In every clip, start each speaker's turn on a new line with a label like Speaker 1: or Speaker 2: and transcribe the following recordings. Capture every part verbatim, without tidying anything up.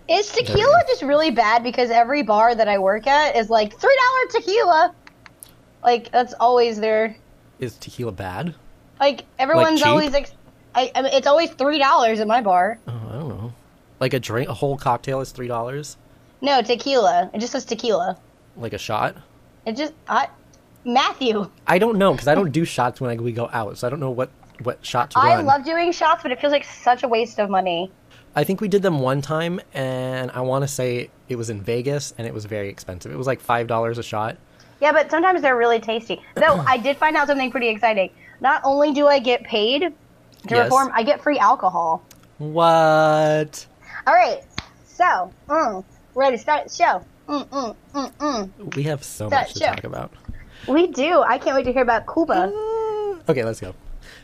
Speaker 1: Is tequila just really bad because every bar that I work at is like three dollar tequila? Like, that's always their...
Speaker 2: Is tequila bad?
Speaker 1: Like, everyone's
Speaker 2: like
Speaker 1: always... Ex- I, I mean, it's always three dollars at my bar.
Speaker 2: Oh, I don't know. Like a drink, a whole cocktail is three dollars?
Speaker 1: No, tequila. It just says tequila.
Speaker 2: Like a shot?
Speaker 1: It just... I, Matthew.
Speaker 2: I don't know, because I don't do shots when I, we go out, so I don't know what, what shot to
Speaker 1: I
Speaker 2: run.
Speaker 1: love doing shots, but it feels like such a waste of money.
Speaker 2: I think we did them one time, and I want to say it was in Vegas, and it was very expensive. It was like five dollars a shot.
Speaker 1: Yeah, but sometimes they're really tasty. Though, I did find out something pretty exciting. Not only do I get paid to
Speaker 2: Yes.
Speaker 1: perform, I get free alcohol.
Speaker 2: What?
Speaker 1: All right, so, mm, ready to start the show. Mm, mm, mm, mm.
Speaker 2: We have so
Speaker 1: Start
Speaker 2: much to
Speaker 1: show.
Speaker 2: talk about.
Speaker 1: We do. I can't wait to hear about Cuba.
Speaker 2: Okay, let's go.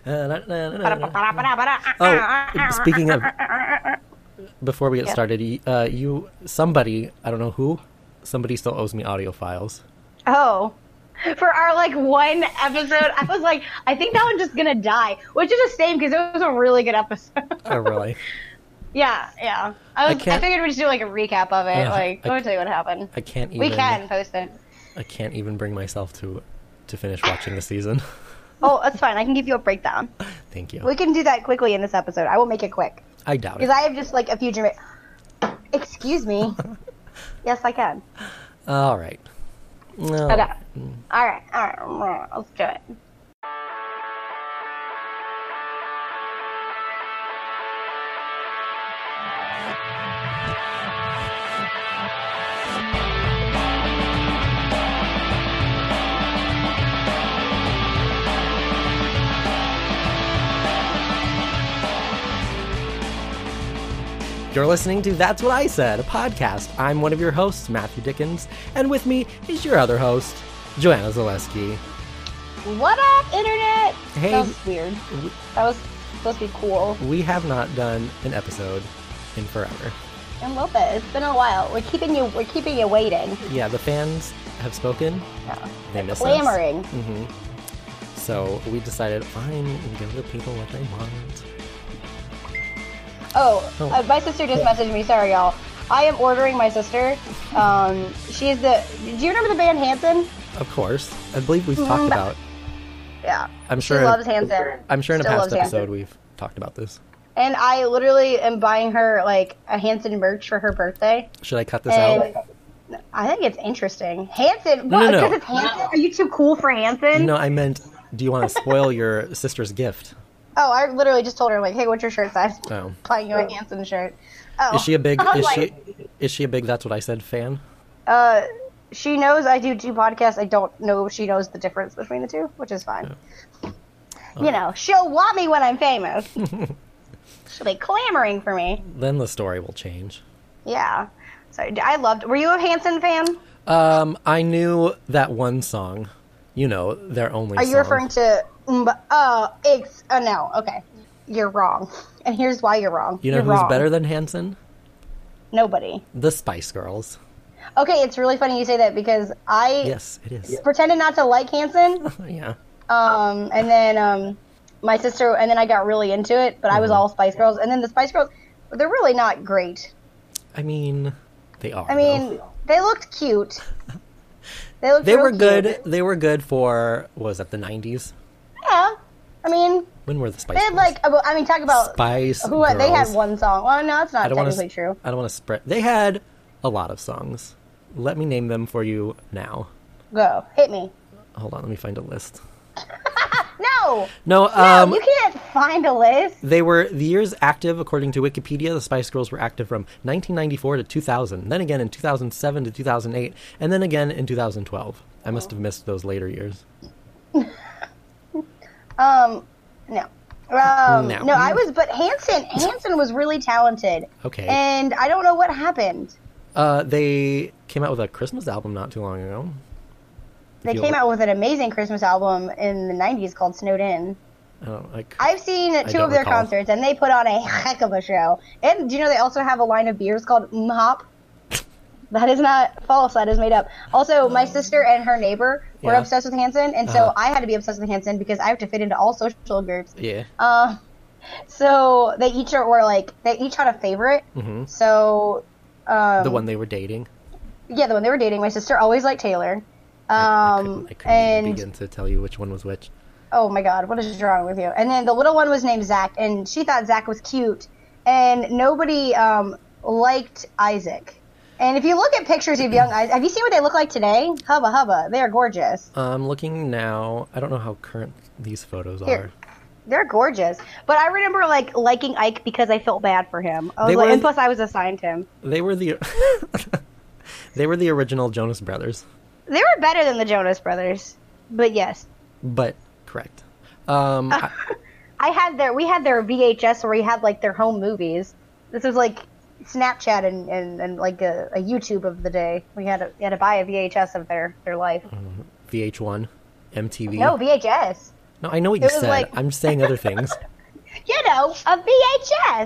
Speaker 2: Oh, speaking of, before we get
Speaker 1: Yeah.
Speaker 2: started, uh, you, somebody, I don't know who, somebody still owes me audio files.
Speaker 1: Oh. For our, like, one episode, I was like, I think that one's just gonna die. Which is a shame, because it was a really good episode.
Speaker 2: Oh, really?
Speaker 1: Yeah, yeah. I was.
Speaker 2: I
Speaker 1: I,
Speaker 2: can't-
Speaker 1: figured we'd just do, like, a recap of it.
Speaker 2: Ugh,
Speaker 1: like,
Speaker 2: I-
Speaker 1: let me tell you what happened.
Speaker 2: I can't even.
Speaker 1: We can post it.
Speaker 2: I can't even bring myself to, to finish watching the season.
Speaker 1: Oh, that's fine. I can give you a breakdown.
Speaker 2: Thank you.
Speaker 1: We can do that quickly in this episode. I will make it quick.
Speaker 2: I doubt it.
Speaker 1: Because I have just, like, a few... German... Excuse me. Yes, I can.
Speaker 2: All right. No.
Speaker 1: Okay. All right. All right. Let's do it.
Speaker 2: You're listening to That's What I Said, a podcast. I'm one of your hosts, Matthew Dickens, and with me is your other host, Joanna Zaleski.
Speaker 1: What up, Internet?
Speaker 2: Hey.
Speaker 1: That was weird. That was supposed to be cool.
Speaker 2: We have not done an episode in forever.
Speaker 1: A little bit. It's been a while. We're keeping you. We're keeping you waiting.
Speaker 2: Yeah, the fans have spoken.
Speaker 1: Yeah.
Speaker 2: They miss
Speaker 1: Clamoring.
Speaker 2: us. hmm So we decided, fine, we give the people what they want.
Speaker 1: Oh,
Speaker 2: Oh.
Speaker 1: Uh, my sister just messaged me. Sorry, y'all. I am ordering my sister. Um, she's the. Do you remember the band Hanson?
Speaker 2: Of course, I believe we've
Speaker 1: Mm,
Speaker 2: talked
Speaker 1: but-
Speaker 2: about.
Speaker 1: Yeah.
Speaker 2: I'm sure.
Speaker 1: She loves Hanson.
Speaker 2: I'm sure in a
Speaker 1: Still
Speaker 2: past
Speaker 1: loves
Speaker 2: episode
Speaker 1: Hanson.
Speaker 2: we've talked about this.
Speaker 1: And I literally am buying her like a Hanson merch for her birthday.
Speaker 2: Should I cut this
Speaker 1: And
Speaker 2: out?
Speaker 1: I think it's interesting. Hanson.
Speaker 2: No,
Speaker 1: What?
Speaker 2: no, no.
Speaker 1: Because it's Hanson? Are you too cool for Hanson?
Speaker 2: No, I meant, do you want to spoil your sister's gift?
Speaker 1: Oh, I literally just told her like, hey, what's your shirt size?
Speaker 2: Oh.
Speaker 1: Buying you a Hanson shirt. Oh.
Speaker 2: Is she a big?
Speaker 1: I was
Speaker 2: Is
Speaker 1: like,
Speaker 2: she? Is she a big? That's what I said. Fan?
Speaker 1: Uh, she knows I do two podcasts. I don't know if she knows the difference between the two, which is fine. You know, she'll want me when I'm famous. She'll be clamoring for me.
Speaker 2: Then the story will change.
Speaker 1: Yeah. So I loved. Were you a Hanson fan?
Speaker 2: Um, I knew that one song. You know, their only.
Speaker 1: Are
Speaker 2: song.
Speaker 1: you referring to? Mm, uh, it's uh, no. Okay, you're wrong. And here's why you're wrong.
Speaker 2: You know
Speaker 1: you're
Speaker 2: who's
Speaker 1: wrong.
Speaker 2: better than Hanson?
Speaker 1: Nobody.
Speaker 2: The Spice Girls.
Speaker 1: Okay, it's really funny you say that because I
Speaker 2: Yes, it is.
Speaker 1: pretended not to like Hanson.
Speaker 2: Yeah.
Speaker 1: Um, and then um, my sister, and then I got really into it, but I was
Speaker 2: Mhm.
Speaker 1: all Spice Girls. And then the Spice Girls, they're really not great.
Speaker 2: I mean, they are.
Speaker 1: I mean,
Speaker 2: though.
Speaker 1: they looked cute. They looked
Speaker 2: they
Speaker 1: real
Speaker 2: were good.
Speaker 1: cute.
Speaker 2: They were good for what was that? The nineties.
Speaker 1: Yeah. I mean,
Speaker 2: When were the Spice
Speaker 1: they had
Speaker 2: Girls?
Speaker 1: like, I mean, talk about
Speaker 2: Spice
Speaker 1: who they had
Speaker 2: Girls.
Speaker 1: one song. Well, no, that's not
Speaker 2: I don't want
Speaker 1: technically
Speaker 2: to.
Speaker 1: true.
Speaker 2: I don't want to spread. They had a lot of songs. Let me name them for you now.
Speaker 1: Go. Hit me.
Speaker 2: Hold on, let me find a list.
Speaker 1: No!
Speaker 2: No,
Speaker 1: No,
Speaker 2: um,
Speaker 1: you can't find a list.
Speaker 2: they were the years active according to Wikipedia. The Spice Girls were active from nineteen ninety-four to two thousand, then again in two thousand seven to two thousand eight, and then again in two thousand twelve. I must have missed those later years.
Speaker 1: Um, no. Um,
Speaker 2: No.
Speaker 1: no. I was, but Hanson, Hanson was really talented.
Speaker 2: Okay.
Speaker 1: And I don't know what happened.
Speaker 2: Uh, they came out with a Christmas album not too long ago.
Speaker 1: They
Speaker 2: If you
Speaker 1: came
Speaker 2: look-
Speaker 1: out with an amazing Christmas album in the nineties called Snowed In.
Speaker 2: I don't like.
Speaker 1: I've seen two
Speaker 2: don't
Speaker 1: of their
Speaker 2: recall.
Speaker 1: concerts, and they put on a heck of a show. And do you know they also have a line of beers called M Hop? That is not false. That is made up. Also, my sister and her neighbor were
Speaker 2: Yeah.
Speaker 1: obsessed with Hanson, and so
Speaker 2: Uh-huh.
Speaker 1: I had to be obsessed with Hanson because I have to fit into all social groups.
Speaker 2: Yeah.
Speaker 1: Uh, so they each are, were like they each had a favorite.
Speaker 2: Mhm.
Speaker 1: So Um,
Speaker 2: The one they were dating.
Speaker 1: Yeah, the one they were dating. My sister always liked Taylor. Um,
Speaker 2: I, I couldn't, I couldn't
Speaker 1: and
Speaker 2: even begin to tell you which one was which.
Speaker 1: oh my god, what is wrong with you? And then the little one was named Zach, and she thought Zach was cute, and nobody um, liked Isaac. And if you look at pictures of young Isaac, have you seen what they look like today? Hubba hubba, they are gorgeous.
Speaker 2: I'm looking now. I don't know how current these photos
Speaker 1: Here.
Speaker 2: are.
Speaker 1: They're gorgeous. But I remember like liking Ike because I felt bad for him. I was
Speaker 2: They
Speaker 1: like,
Speaker 2: were-
Speaker 1: and plus I was assigned him.
Speaker 2: They were the they were the original Jonas Brothers,
Speaker 1: They were better than the Jonas Brothers, but yes.
Speaker 2: but correct. Um, I,
Speaker 1: I had their we had their V H S where we had like their home movies. This was like Snapchat and, and, and like a, a YouTube of the day. We had to we had to buy a V H S of their, their life.
Speaker 2: V H one, M T V.
Speaker 1: No V H S.
Speaker 2: No, I know what you
Speaker 1: It was
Speaker 2: said.
Speaker 1: like-
Speaker 2: I'm just saying other things.
Speaker 1: You know, a V H S.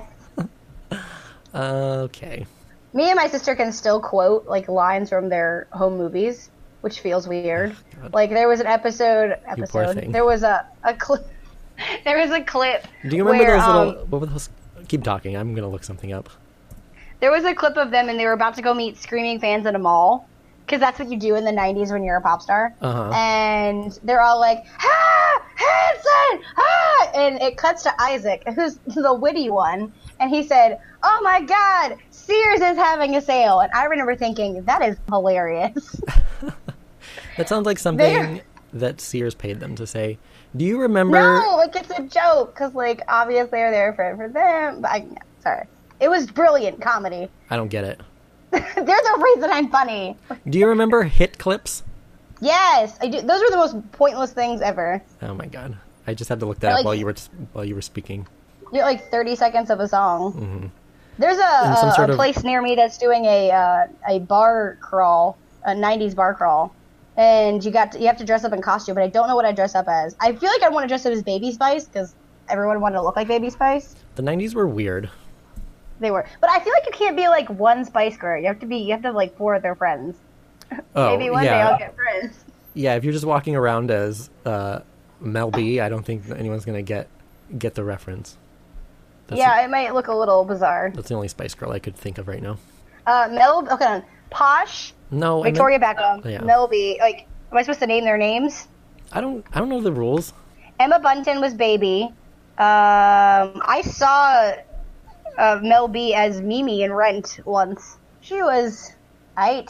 Speaker 2: Okay.
Speaker 1: Me and my sister can still quote like lines from their home movies, which feels weird.
Speaker 2: God.
Speaker 1: Like there was an episode
Speaker 2: poor
Speaker 1: episode.
Speaker 2: thing.
Speaker 1: There was a a clip. There was a clip.
Speaker 2: Do you remember
Speaker 1: where,
Speaker 2: those little?
Speaker 1: um,
Speaker 2: What were those? Keep talking. I'm gonna look something up.
Speaker 1: There was a clip of them, and they were about to go meet screaming fans at a mall, because that's what you do in the nineties when you're a pop star.
Speaker 2: Uh-huh.
Speaker 1: And they're all like, "Ah, Hanson, ah!" And it cuts to Isaac, who's the witty one, and he said, "Oh my God, Sears is having a sale." And I remember thinking, that is hilarious.
Speaker 2: That sounds like something
Speaker 1: They're-
Speaker 2: that Sears paid them to say. Do you remember?
Speaker 1: No, like it's a joke, because like obviously they're there for for them. But I, sorry, it was brilliant comedy.
Speaker 2: I don't get it.
Speaker 1: There's a reason I'm funny.
Speaker 2: Do you remember hit clips?
Speaker 1: Yes, I do. Those were the most pointless things ever.
Speaker 2: Oh my god! I just had to look that
Speaker 1: They're
Speaker 2: up
Speaker 1: like-
Speaker 2: while you were while you were speaking.
Speaker 1: You know, like thirty seconds of a song.
Speaker 2: Mhm.
Speaker 1: There's a,
Speaker 2: In some
Speaker 1: a,
Speaker 2: sort
Speaker 1: a
Speaker 2: of-
Speaker 1: place near me that's doing a uh, a bar crawl, a nineties bar crawl, and you got to, you have to dress up in costume. But I don't know what I dress up as. I feel like I want to dress up as Baby Spice because everyone wanted to look like Baby Spice.
Speaker 2: The nineties were weird.
Speaker 1: They were, but I feel like you can't be like one Spice Girl. You have to be. You have to have like four of their friends.
Speaker 2: Oh
Speaker 1: Maybe one
Speaker 2: yeah,
Speaker 1: day I'll get friends.
Speaker 2: yeah. If you're just walking around as uh, Mel B, I don't think anyone's gonna get get the reference. That's
Speaker 1: Yeah, it might look a little bizarre.
Speaker 2: the, that's the only Spice Girl I could think of right now.
Speaker 1: Uh, Mel, okay, Posh,
Speaker 2: No, I meant-
Speaker 1: Victoria Beckham,
Speaker 2: Oh, yeah.
Speaker 1: Mel B. Like, am I supposed to name their names?
Speaker 2: I don't. I don't know the rules.
Speaker 1: Emma Bunton was Baby. Um, I saw uh, Mel B as Mimi in Rent once. She was eight.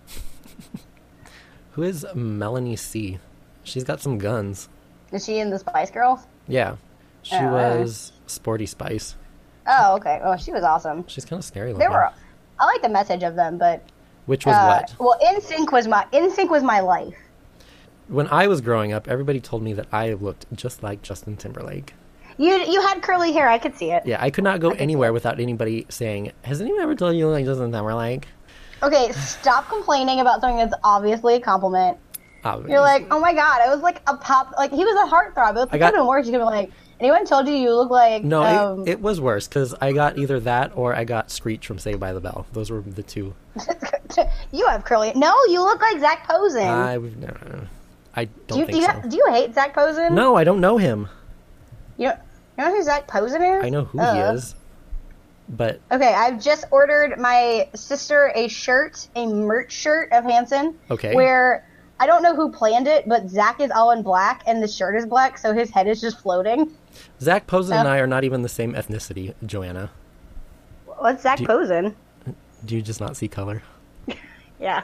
Speaker 2: Who is Melanie C? She's got some guns.
Speaker 1: Is she in the Spice Girls?
Speaker 2: Yeah, she
Speaker 1: Oh,
Speaker 2: was Sporty Spice.
Speaker 1: Oh, okay. Oh, she was awesome.
Speaker 2: She's kind of scary looking.
Speaker 1: They were. I like the message of them, but
Speaker 2: Which was
Speaker 1: uh,
Speaker 2: what?
Speaker 1: well, N Sync was my N Sync was my life.
Speaker 2: When I was growing up, everybody told me that I looked just like Justin Timberlake.
Speaker 1: You you had curly hair. I could see it.
Speaker 2: Yeah, I could not go anywhere without anybody saying, "Has anyone ever told you you look like Justin Timberlake?"
Speaker 1: Okay, stop complaining about something that's obviously a compliment.
Speaker 2: Obviously.
Speaker 1: You're like, oh my god, it was like a pop. Like he was a heartthrob. It
Speaker 2: I
Speaker 1: could have
Speaker 2: got-
Speaker 1: been worse. You could have been like, anyone told you you look like
Speaker 2: No,
Speaker 1: um,
Speaker 2: it, it was worse because I got either that or I got Screech from Saved by the Bell. Those were the two.
Speaker 1: you have curly. No, you look like Zach Posen.
Speaker 2: I no, no, no. I don't
Speaker 1: do you
Speaker 2: think
Speaker 1: do you,
Speaker 2: so.
Speaker 1: do you hate Zach Posen?
Speaker 2: No, I don't know him.
Speaker 1: You don't, you know who Zach Posen is?
Speaker 2: I know who he
Speaker 1: Uh.
Speaker 2: is, but
Speaker 1: Okay, I've just ordered my sister a shirt, a merch shirt of Hanson.
Speaker 2: Okay.
Speaker 1: Where I don't know who planned it, but Zach is all in black and the shirt is black, so his head is just floating.
Speaker 2: Zach Posen and
Speaker 1: Uh.
Speaker 2: I are not even the same ethnicity, Joanna.
Speaker 1: What's Zach
Speaker 2: Do you-
Speaker 1: Posen?
Speaker 2: Do you just not see color?
Speaker 1: Yeah.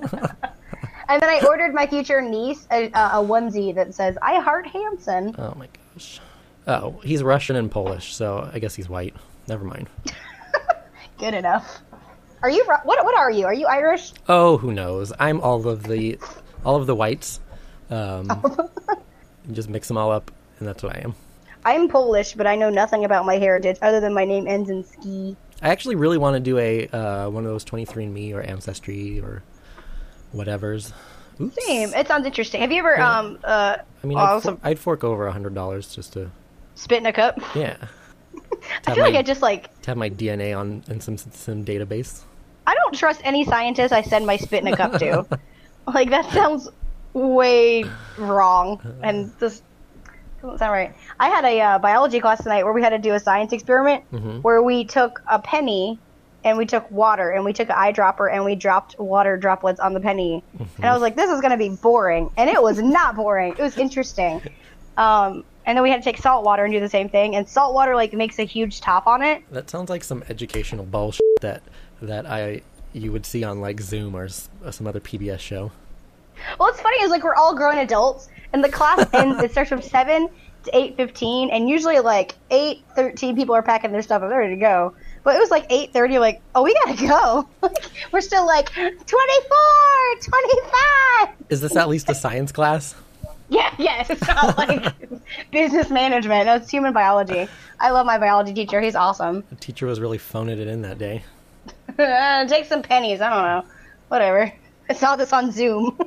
Speaker 1: And then I ordered my future niece a, a onesie that says "I heart Hanson."
Speaker 2: Oh my gosh. Oh, he's Russian and Polish, so I guess he's white. Never mind.
Speaker 1: Good enough. Are you Ru- what? What are you? Are you Irish?
Speaker 2: Oh, who knows? I'm all of the, all of the whites. Um, you just mix them all up, and that's what I am.
Speaker 1: I'm Polish, but I know nothing about my heritage other than my name ends in ski.
Speaker 2: I actually really want to do a uh, one of those twenty-three and me or Ancestry or whatever's. Oops.
Speaker 1: Same. It sounds interesting. Have you ever
Speaker 2: Yeah.
Speaker 1: um uh
Speaker 2: I mean,
Speaker 1: oh,
Speaker 2: I'd,
Speaker 1: some
Speaker 2: for- I'd fork over a hundred dollars just to,
Speaker 1: spit in a cup?
Speaker 2: yeah,
Speaker 1: I feel
Speaker 2: my-
Speaker 1: like I just like
Speaker 2: to have my D N A on in some some database.
Speaker 1: I don't trust any scientist I send my spit in a cup to. Like that sounds way wrong and just doesn't sound right. I had a uh, biology class tonight where we had to do a science experiment
Speaker 2: Mhm.
Speaker 1: where we took a penny and we took water, and we took an eyedropper, and we dropped water droplets on the penny. Mm-hmm. And I was like, this is going to be boring. And it was not boring. It was interesting. Um, and then we had to take salt water and do the same thing. And salt water, like, makes a huge top on it.
Speaker 2: That sounds like some educational bullshit that, that I you would see on, like, Zoom or some other P B S show.
Speaker 1: Well, what's funny is, like, we're all grown adults, and the class ends, it starts from seven to eight fifteen, and usually, like, eight thirteen people are packing their stuff and they're ready to go. But it was, like, eight thirty, like, oh, we gotta go. Like, we're still, like, twenty-four, twenty-five.
Speaker 2: Is this at least a science class?
Speaker 1: Yeah, yes. It's not, like, business management. No, it's human biology. I love my biology teacher. He's awesome.
Speaker 2: The teacher was really phoning it in that day.
Speaker 1: Take some pennies. I don't know. Whatever. I saw this on Zoom.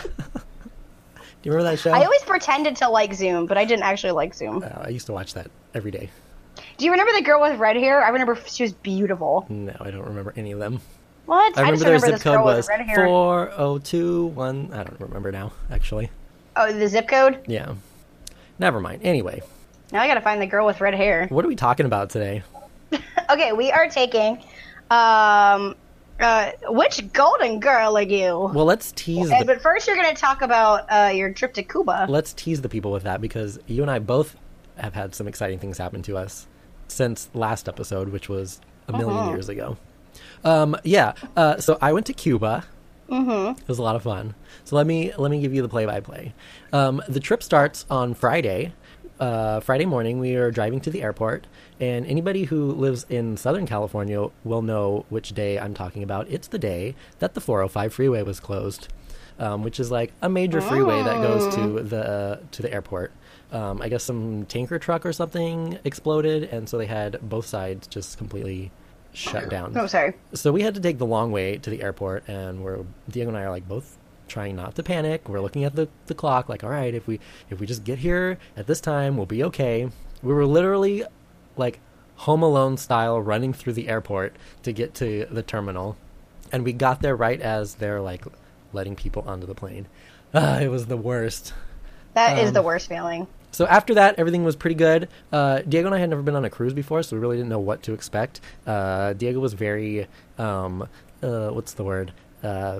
Speaker 2: Do you remember that show?
Speaker 1: I always pretended to like Zoom, but I didn't actually like Zoom.
Speaker 2: Uh, I used to watch that every day.
Speaker 1: Do you remember the girl with red hair? I remember she was beautiful.
Speaker 2: No, I don't remember any of them.
Speaker 1: What?
Speaker 2: I,
Speaker 1: I
Speaker 2: remember
Speaker 1: just
Speaker 2: their
Speaker 1: remember
Speaker 2: zip
Speaker 1: this
Speaker 2: code
Speaker 1: girl
Speaker 2: was
Speaker 1: with red hair.
Speaker 2: four oh two one. I don't remember now, actually.
Speaker 1: Oh, the zip code?
Speaker 2: Yeah. Never mind. Anyway.
Speaker 1: Now I gotta find the girl with red hair.
Speaker 2: What are we talking about today?
Speaker 1: Okay, we are taking... Um... Uh, which golden girl are you?
Speaker 2: Well, let's tease.
Speaker 1: Okay,
Speaker 2: the,
Speaker 1: but first you're going to talk about uh, your trip to Cuba.
Speaker 2: Let's tease the people with that because you and I both have had some exciting things happen to us since last episode, which was a million uh-huh. years ago. Um, yeah. Uh, so I went to Cuba.
Speaker 1: Mm-hmm.
Speaker 2: It was a lot of fun. So let me let me give you the play-by-play. Um, the trip starts on Friday. Uh, Friday morning, we are driving to the airport, and anybody who lives in Southern California will know which day I'm talking about. It's the day that the four oh five freeway was closed, um, which is like a major freeway that goes to the uh, to the airport. Um, I guess some tanker truck or something exploded, and so they had both sides just completely shut down.
Speaker 1: Oh, sorry.
Speaker 2: So we had to take the long way to the airport, and we're Diego and I are like both trying not to panic. We're looking at the, the clock like, all right, if we if we just get here at this time, we'll be okay. We were literally like Home Alone style running through the airport to get to the terminal, and we got there right as they're like letting people onto the plane. Uh, it was the worst.
Speaker 1: That
Speaker 2: um,
Speaker 1: is the worst feeling.
Speaker 2: So after that, everything was pretty good. Uh, Diego and I had never been on a cruise before, so we really didn't know what to expect. Uh, Diego was very, um, uh, what's the word? Uh,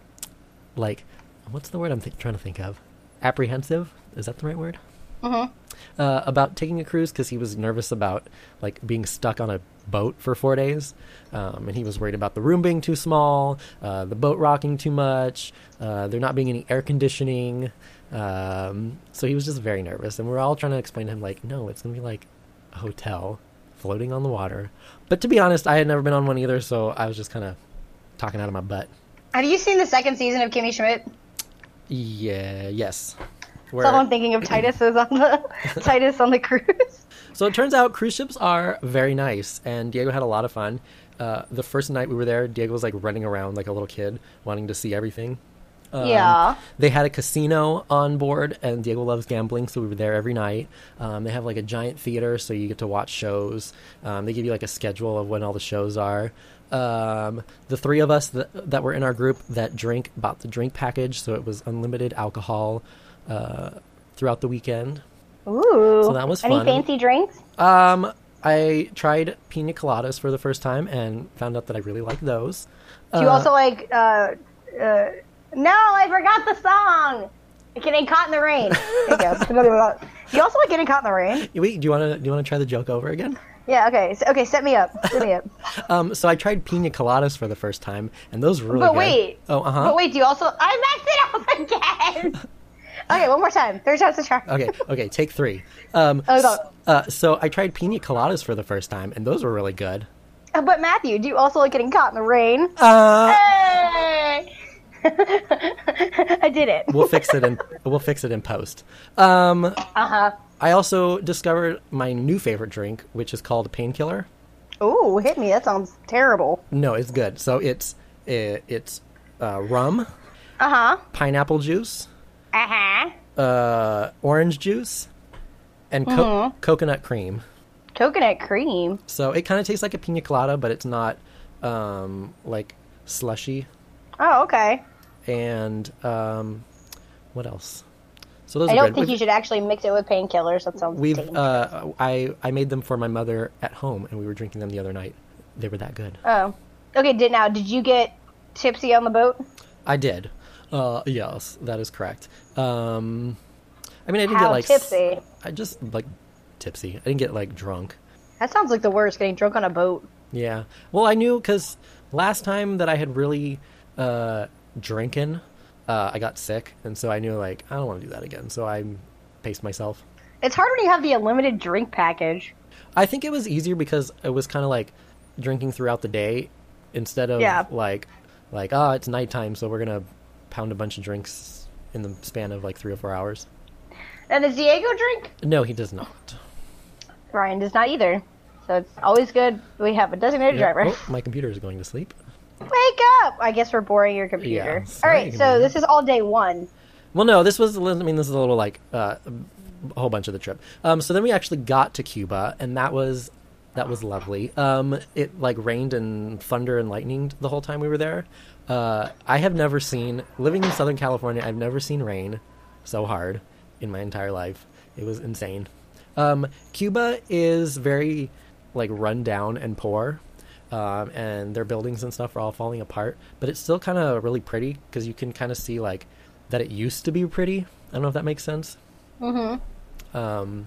Speaker 2: like, what's the word I'm th- trying to think of? Apprehensive? Is that the right word?
Speaker 1: Mm-hmm.
Speaker 2: Uh, about taking a cruise because he was nervous about like being stuck on a boat for four days, um, and he was worried about the room being too small, uh, the boat rocking too much, uh, there not being any air conditioning. Um, so he was just very nervous, and we we're all trying to explain to him like, no, it's gonna be like a hotel floating on the water. But to be honest, I had never been on one either, so I was just kind of talking out of my butt.
Speaker 1: Have you seen the second season of Kimmy Schmidt?
Speaker 2: Yeah. Yes. Where...
Speaker 1: So I'm thinking of Titus is on the Titus on the cruise.
Speaker 2: So it turns out cruise ships are very nice, and Diego had a lot of fun. Uh, the first night we were there, Diego was like running around like a little kid, wanting to see everything. Um,
Speaker 1: yeah.
Speaker 2: They had a casino on board, and Diego loves gambling, so we were there every night. Um, they have like a giant theater, so you get to watch shows. Um, they give you like a schedule of when all the shows are. Um, the three of us that, that were in our group that drink bought the drink package, so it was unlimited alcohol uh, throughout the weekend.
Speaker 1: Ooh.
Speaker 2: So that was
Speaker 1: Any
Speaker 2: fun.
Speaker 1: fancy drinks?
Speaker 2: Um, I tried pina coladas for the first time and found out that I really like those.
Speaker 1: Do you
Speaker 2: uh,
Speaker 1: also like, uh, uh, no, I forgot the song! Getting Caught in the Rain. There you go. Do you also like Getting Caught in the Rain?
Speaker 2: Wait, do you want to do you want to try the joke over again?
Speaker 1: Yeah, okay. So, okay, set me up. Set me up.
Speaker 2: um, so I tried pina coladas for the first time, and those were really
Speaker 1: but
Speaker 2: good.
Speaker 1: wait.
Speaker 2: Oh, uh-huh.
Speaker 1: But wait, do you also... I messed it up again! Okay, one more time. Third time's a charm.
Speaker 2: Okay, okay, take three. Um,
Speaker 1: Oh,
Speaker 2: s- uh, so I tried pina coladas for the first time, and those were really good.
Speaker 1: Uh, But Matthew, do you also like Getting Caught in the Rain?
Speaker 2: Uh,
Speaker 1: Hey! I did it.
Speaker 2: we'll fix it in we'll fix it in post. Um,
Speaker 1: Uh-huh.
Speaker 2: I also discovered my new favorite drink, which is called Painkiller.
Speaker 1: Ooh, hit me. That sounds terrible.
Speaker 2: No, it's good. So it's it, it's uh, rum,
Speaker 1: Uh-huh.
Speaker 2: pineapple juice,
Speaker 1: Uh-huh.
Speaker 2: uh, orange juice, and co-
Speaker 1: Mhm.
Speaker 2: coconut cream.
Speaker 1: Coconut cream.
Speaker 2: So it kind of tastes like a pina colada, but it's not um, like slushy.
Speaker 1: Oh, okay.
Speaker 2: And um, what else? So those
Speaker 1: I
Speaker 2: are
Speaker 1: don't
Speaker 2: good.
Speaker 1: think
Speaker 2: We've-
Speaker 1: you should actually mix it with painkillers. That sounds
Speaker 2: We've
Speaker 1: dangerous.
Speaker 2: uh, I I made them for my mother at home, and we were drinking them the other night. They were that good.
Speaker 1: Oh. Okay, did now did you get tipsy on the boat?
Speaker 2: I did. Uh, yes, that is correct. Um, I mean, I didn't
Speaker 1: How
Speaker 2: get like
Speaker 1: tipsy?
Speaker 2: I just like tipsy. I didn't get like drunk.
Speaker 1: That sounds like the worst. Getting drunk on a boat.
Speaker 2: Yeah. Well, I knew because last time that I had really uh, drinking, uh, I got sick, and so I knew like I don't want to do that again. So I paced myself.
Speaker 1: It's hard when you have the unlimited drink package.
Speaker 2: I think it was easier because it was kind of like drinking throughout the day instead of
Speaker 1: Yeah.
Speaker 2: like like oh it's nighttime, so we're gonna pound a bunch of drinks in the span of like three or four hours.
Speaker 1: And does Diego drink?
Speaker 2: No, he does not.
Speaker 1: Ryan does not either. So it's always good we have a designated
Speaker 2: Yeah.
Speaker 1: driver.
Speaker 2: Oh, my computer is going to sleep.
Speaker 1: Wake up! I guess we're boring your computer.
Speaker 2: Yeah, sorry,
Speaker 1: All right, so
Speaker 2: computer.
Speaker 1: this is all day one.
Speaker 2: Well, no, this was, I mean, this is a little like uh, a whole bunch of the trip. Um, so then we actually got to Cuba, and that was that was lovely. Um, it like rained and thunder and lightning the whole time we were there. Uh, I have never seen, living in Southern California, I've never seen rain so hard in my entire life. It was insane. Um, Cuba is very like run down and poor. Um, and their buildings and stuff are all falling apart, but it's still kind of really pretty because you can kind of see like that it used to be pretty. I don't know if that makes sense.
Speaker 1: Mm-hmm.
Speaker 2: Um,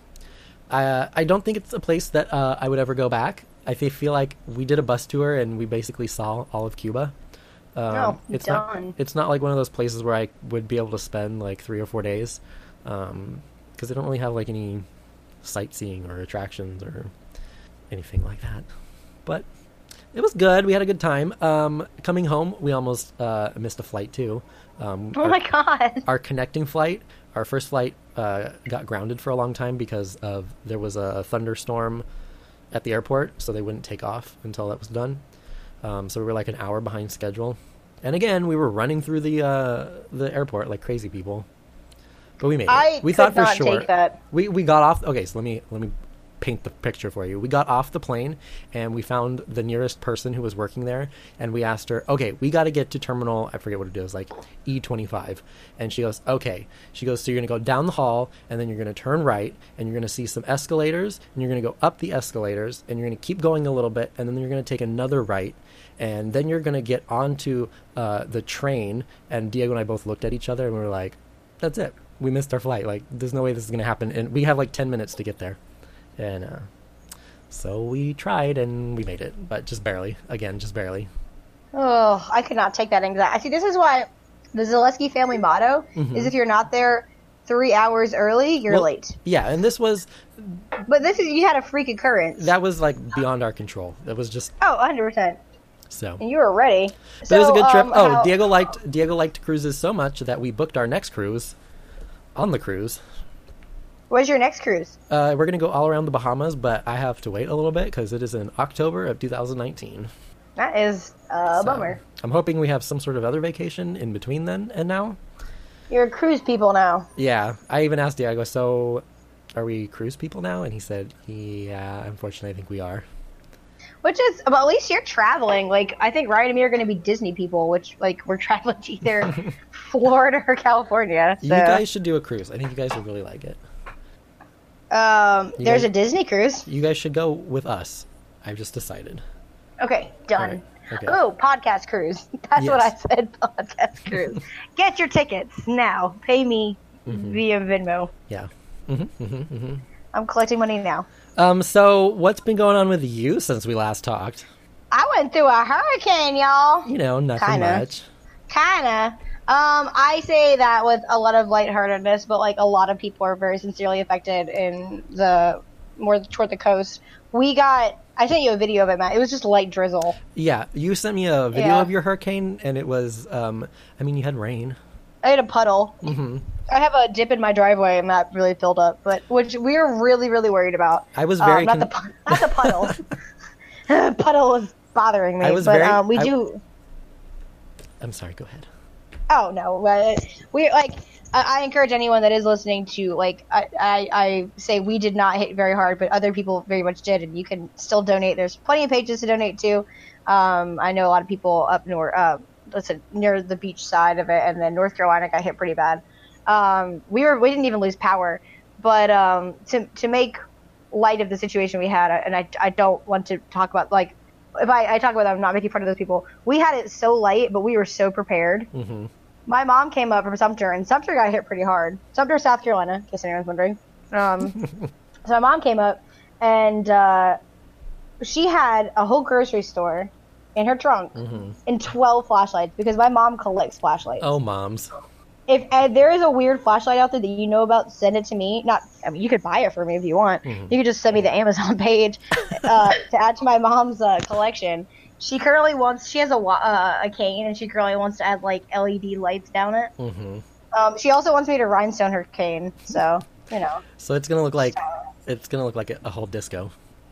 Speaker 2: I I don't think it's a place that uh, I would ever go back. I fe- feel like we did a bus tour and we basically saw all of Cuba. Um,
Speaker 1: Oh,
Speaker 2: it's
Speaker 1: done.
Speaker 2: not it's not like one of those places where I would be able to spend like three or four days um, because they don't really have like any sightseeing or attractions or anything like that. But it was good. We had a good time. Um, coming home, we almost uh, missed a flight too. Um,
Speaker 1: Oh
Speaker 2: our,
Speaker 1: my god.
Speaker 2: our connecting flight, our first flight, uh, got grounded for a long time because of there was a thunderstorm at the airport, so they wouldn't take off until that was done. Um, so we were like an hour behind schedule. And again, we were running through the uh, the airport like crazy people. But we made it.
Speaker 1: I
Speaker 2: we
Speaker 1: could
Speaker 2: thought for
Speaker 1: not
Speaker 2: sure.
Speaker 1: take that.
Speaker 2: We we got off. Okay, so let me let me paint the picture for you. We got off the plane and we found the nearest person who was working there, and we asked her, "Okay, we got to get to terminal. I forget what it is, like E twenty-five." And she goes, "Okay." She goes, "So you're gonna go down the hall, and then you're gonna turn right, and you're gonna see some escalators, and you're gonna go up the escalators, and you're gonna keep going a little bit, and then you're gonna take another right." And then you're going to get onto uh, the train. And Diego and I both looked at each other and we were like, that's it. We missed our flight. Like, there's no way this is going to happen. And we have like ten minutes to get there. And uh, so we tried and we made it. But just barely. Again, just barely.
Speaker 1: Oh, I could not take that anxiety. See, this is why the Zaleski family motto
Speaker 2: Mhm.
Speaker 1: is if you're not there three hours early, you're
Speaker 2: Well,
Speaker 1: late.
Speaker 2: Yeah, and this was,
Speaker 1: But this is, you had a freak occurrence.
Speaker 2: that was like beyond our control. That was just,
Speaker 1: Oh, one hundred percent.
Speaker 2: so.
Speaker 1: And you were ready.
Speaker 2: But it was a good trip.
Speaker 1: um,
Speaker 2: oh,
Speaker 1: how-
Speaker 2: Diego liked Diego liked cruises so much that we booked our next cruise on the cruise.
Speaker 1: Where's your next cruise?
Speaker 2: Uh, we're going to go all around the Bahamas, but I have to wait a little bit because it is in October of two thousand nineteen.
Speaker 1: That is a
Speaker 2: So,
Speaker 1: bummer.
Speaker 2: I'm hoping we have some sort of other vacation in between then and now.
Speaker 1: You're a cruise people now.
Speaker 2: Yeah, I even asked Diego, so are we cruise people now? And he said, yeah, unfortunately, I think we are.
Speaker 1: Which is, well, at least you're traveling. Like, I think Ryan and me are going to be Disney people, which, like, we're traveling to either Florida or California. So.
Speaker 2: You guys should do a cruise. I think you guys would really like it.
Speaker 1: Um,
Speaker 2: You
Speaker 1: there's
Speaker 2: guys-
Speaker 1: a Disney cruise.
Speaker 2: You guys should go with us. I've just decided.
Speaker 1: Okay, done.
Speaker 2: All right, okay.
Speaker 1: Oh, podcast cruise. That's what I
Speaker 2: Yes.
Speaker 1: said, podcast cruise. Get your tickets now. Pay me
Speaker 2: Mm-hmm.
Speaker 1: via Venmo.
Speaker 2: Yeah. hmm hmm hmm
Speaker 1: I'm collecting money now.
Speaker 2: Um, so what's been going on with you since we last talked?
Speaker 1: I went through a hurricane, y'all.
Speaker 2: You know, nothing
Speaker 1: Kinda.
Speaker 2: much.
Speaker 1: Kinda. Um, I say that with a lot of lightheartedness, but like a lot of people are very sincerely affected in the more toward the coast. We got. I sent you a video of it, Matt. It was just light drizzle.
Speaker 2: Yeah, you sent me a video
Speaker 1: Yeah.
Speaker 2: of your hurricane, and it was, um, I mean, you had rain.
Speaker 1: I had a puddle.
Speaker 2: hmm
Speaker 1: I have a dip in my driveway, and that really filled up. But which we were really, really worried about.
Speaker 2: I was very
Speaker 1: um, not
Speaker 2: con-
Speaker 1: the pu- not the puddle. Puddle was bothering me.
Speaker 2: I was
Speaker 1: but
Speaker 2: very-
Speaker 1: um, we
Speaker 2: I-
Speaker 1: do.
Speaker 2: I'm sorry, go ahead.
Speaker 1: Oh no, but we like. I, I encourage anyone that is listening to like. I, I I say we did not hit very hard, but other people very much did, and you can still donate. There's plenty of pages to donate to. Um, I know a lot of people up north, uh, listen near the beach side of it, and then North Carolina got hit pretty bad. Um, we were we didn't even lose power, but um, to to make light of the situation we had, and I I don't want to talk about like if I, I talk about that, I'm not making fun of those people. We had it so light, but we were so prepared.
Speaker 2: Mm-hmm.
Speaker 1: My mom came up from Sumter, and Sumter got hit pretty hard. Sumter, South Carolina, in case anyone's wondering. Um, so my mom came up, and uh, she had a whole grocery store in her trunk
Speaker 2: mm-hmm.
Speaker 1: and twelve flashlights, because my mom collects flashlights.
Speaker 2: Oh, moms.
Speaker 1: If uh, there is a weird flashlight out there that you know about, send it to me. Not, I mean, you could buy it for me if you want.
Speaker 2: Mm-hmm.
Speaker 1: You could just send me the Amazon page uh, to add to my mom's uh, collection. She currently wants, she has a, uh, a cane, and she currently wants to add, like, L E D lights down it.
Speaker 2: Mm-hmm.
Speaker 1: Um, she also wants me to rhinestone her cane, so, you know.
Speaker 2: So it's going to look like, it's going to look like a, a whole disco.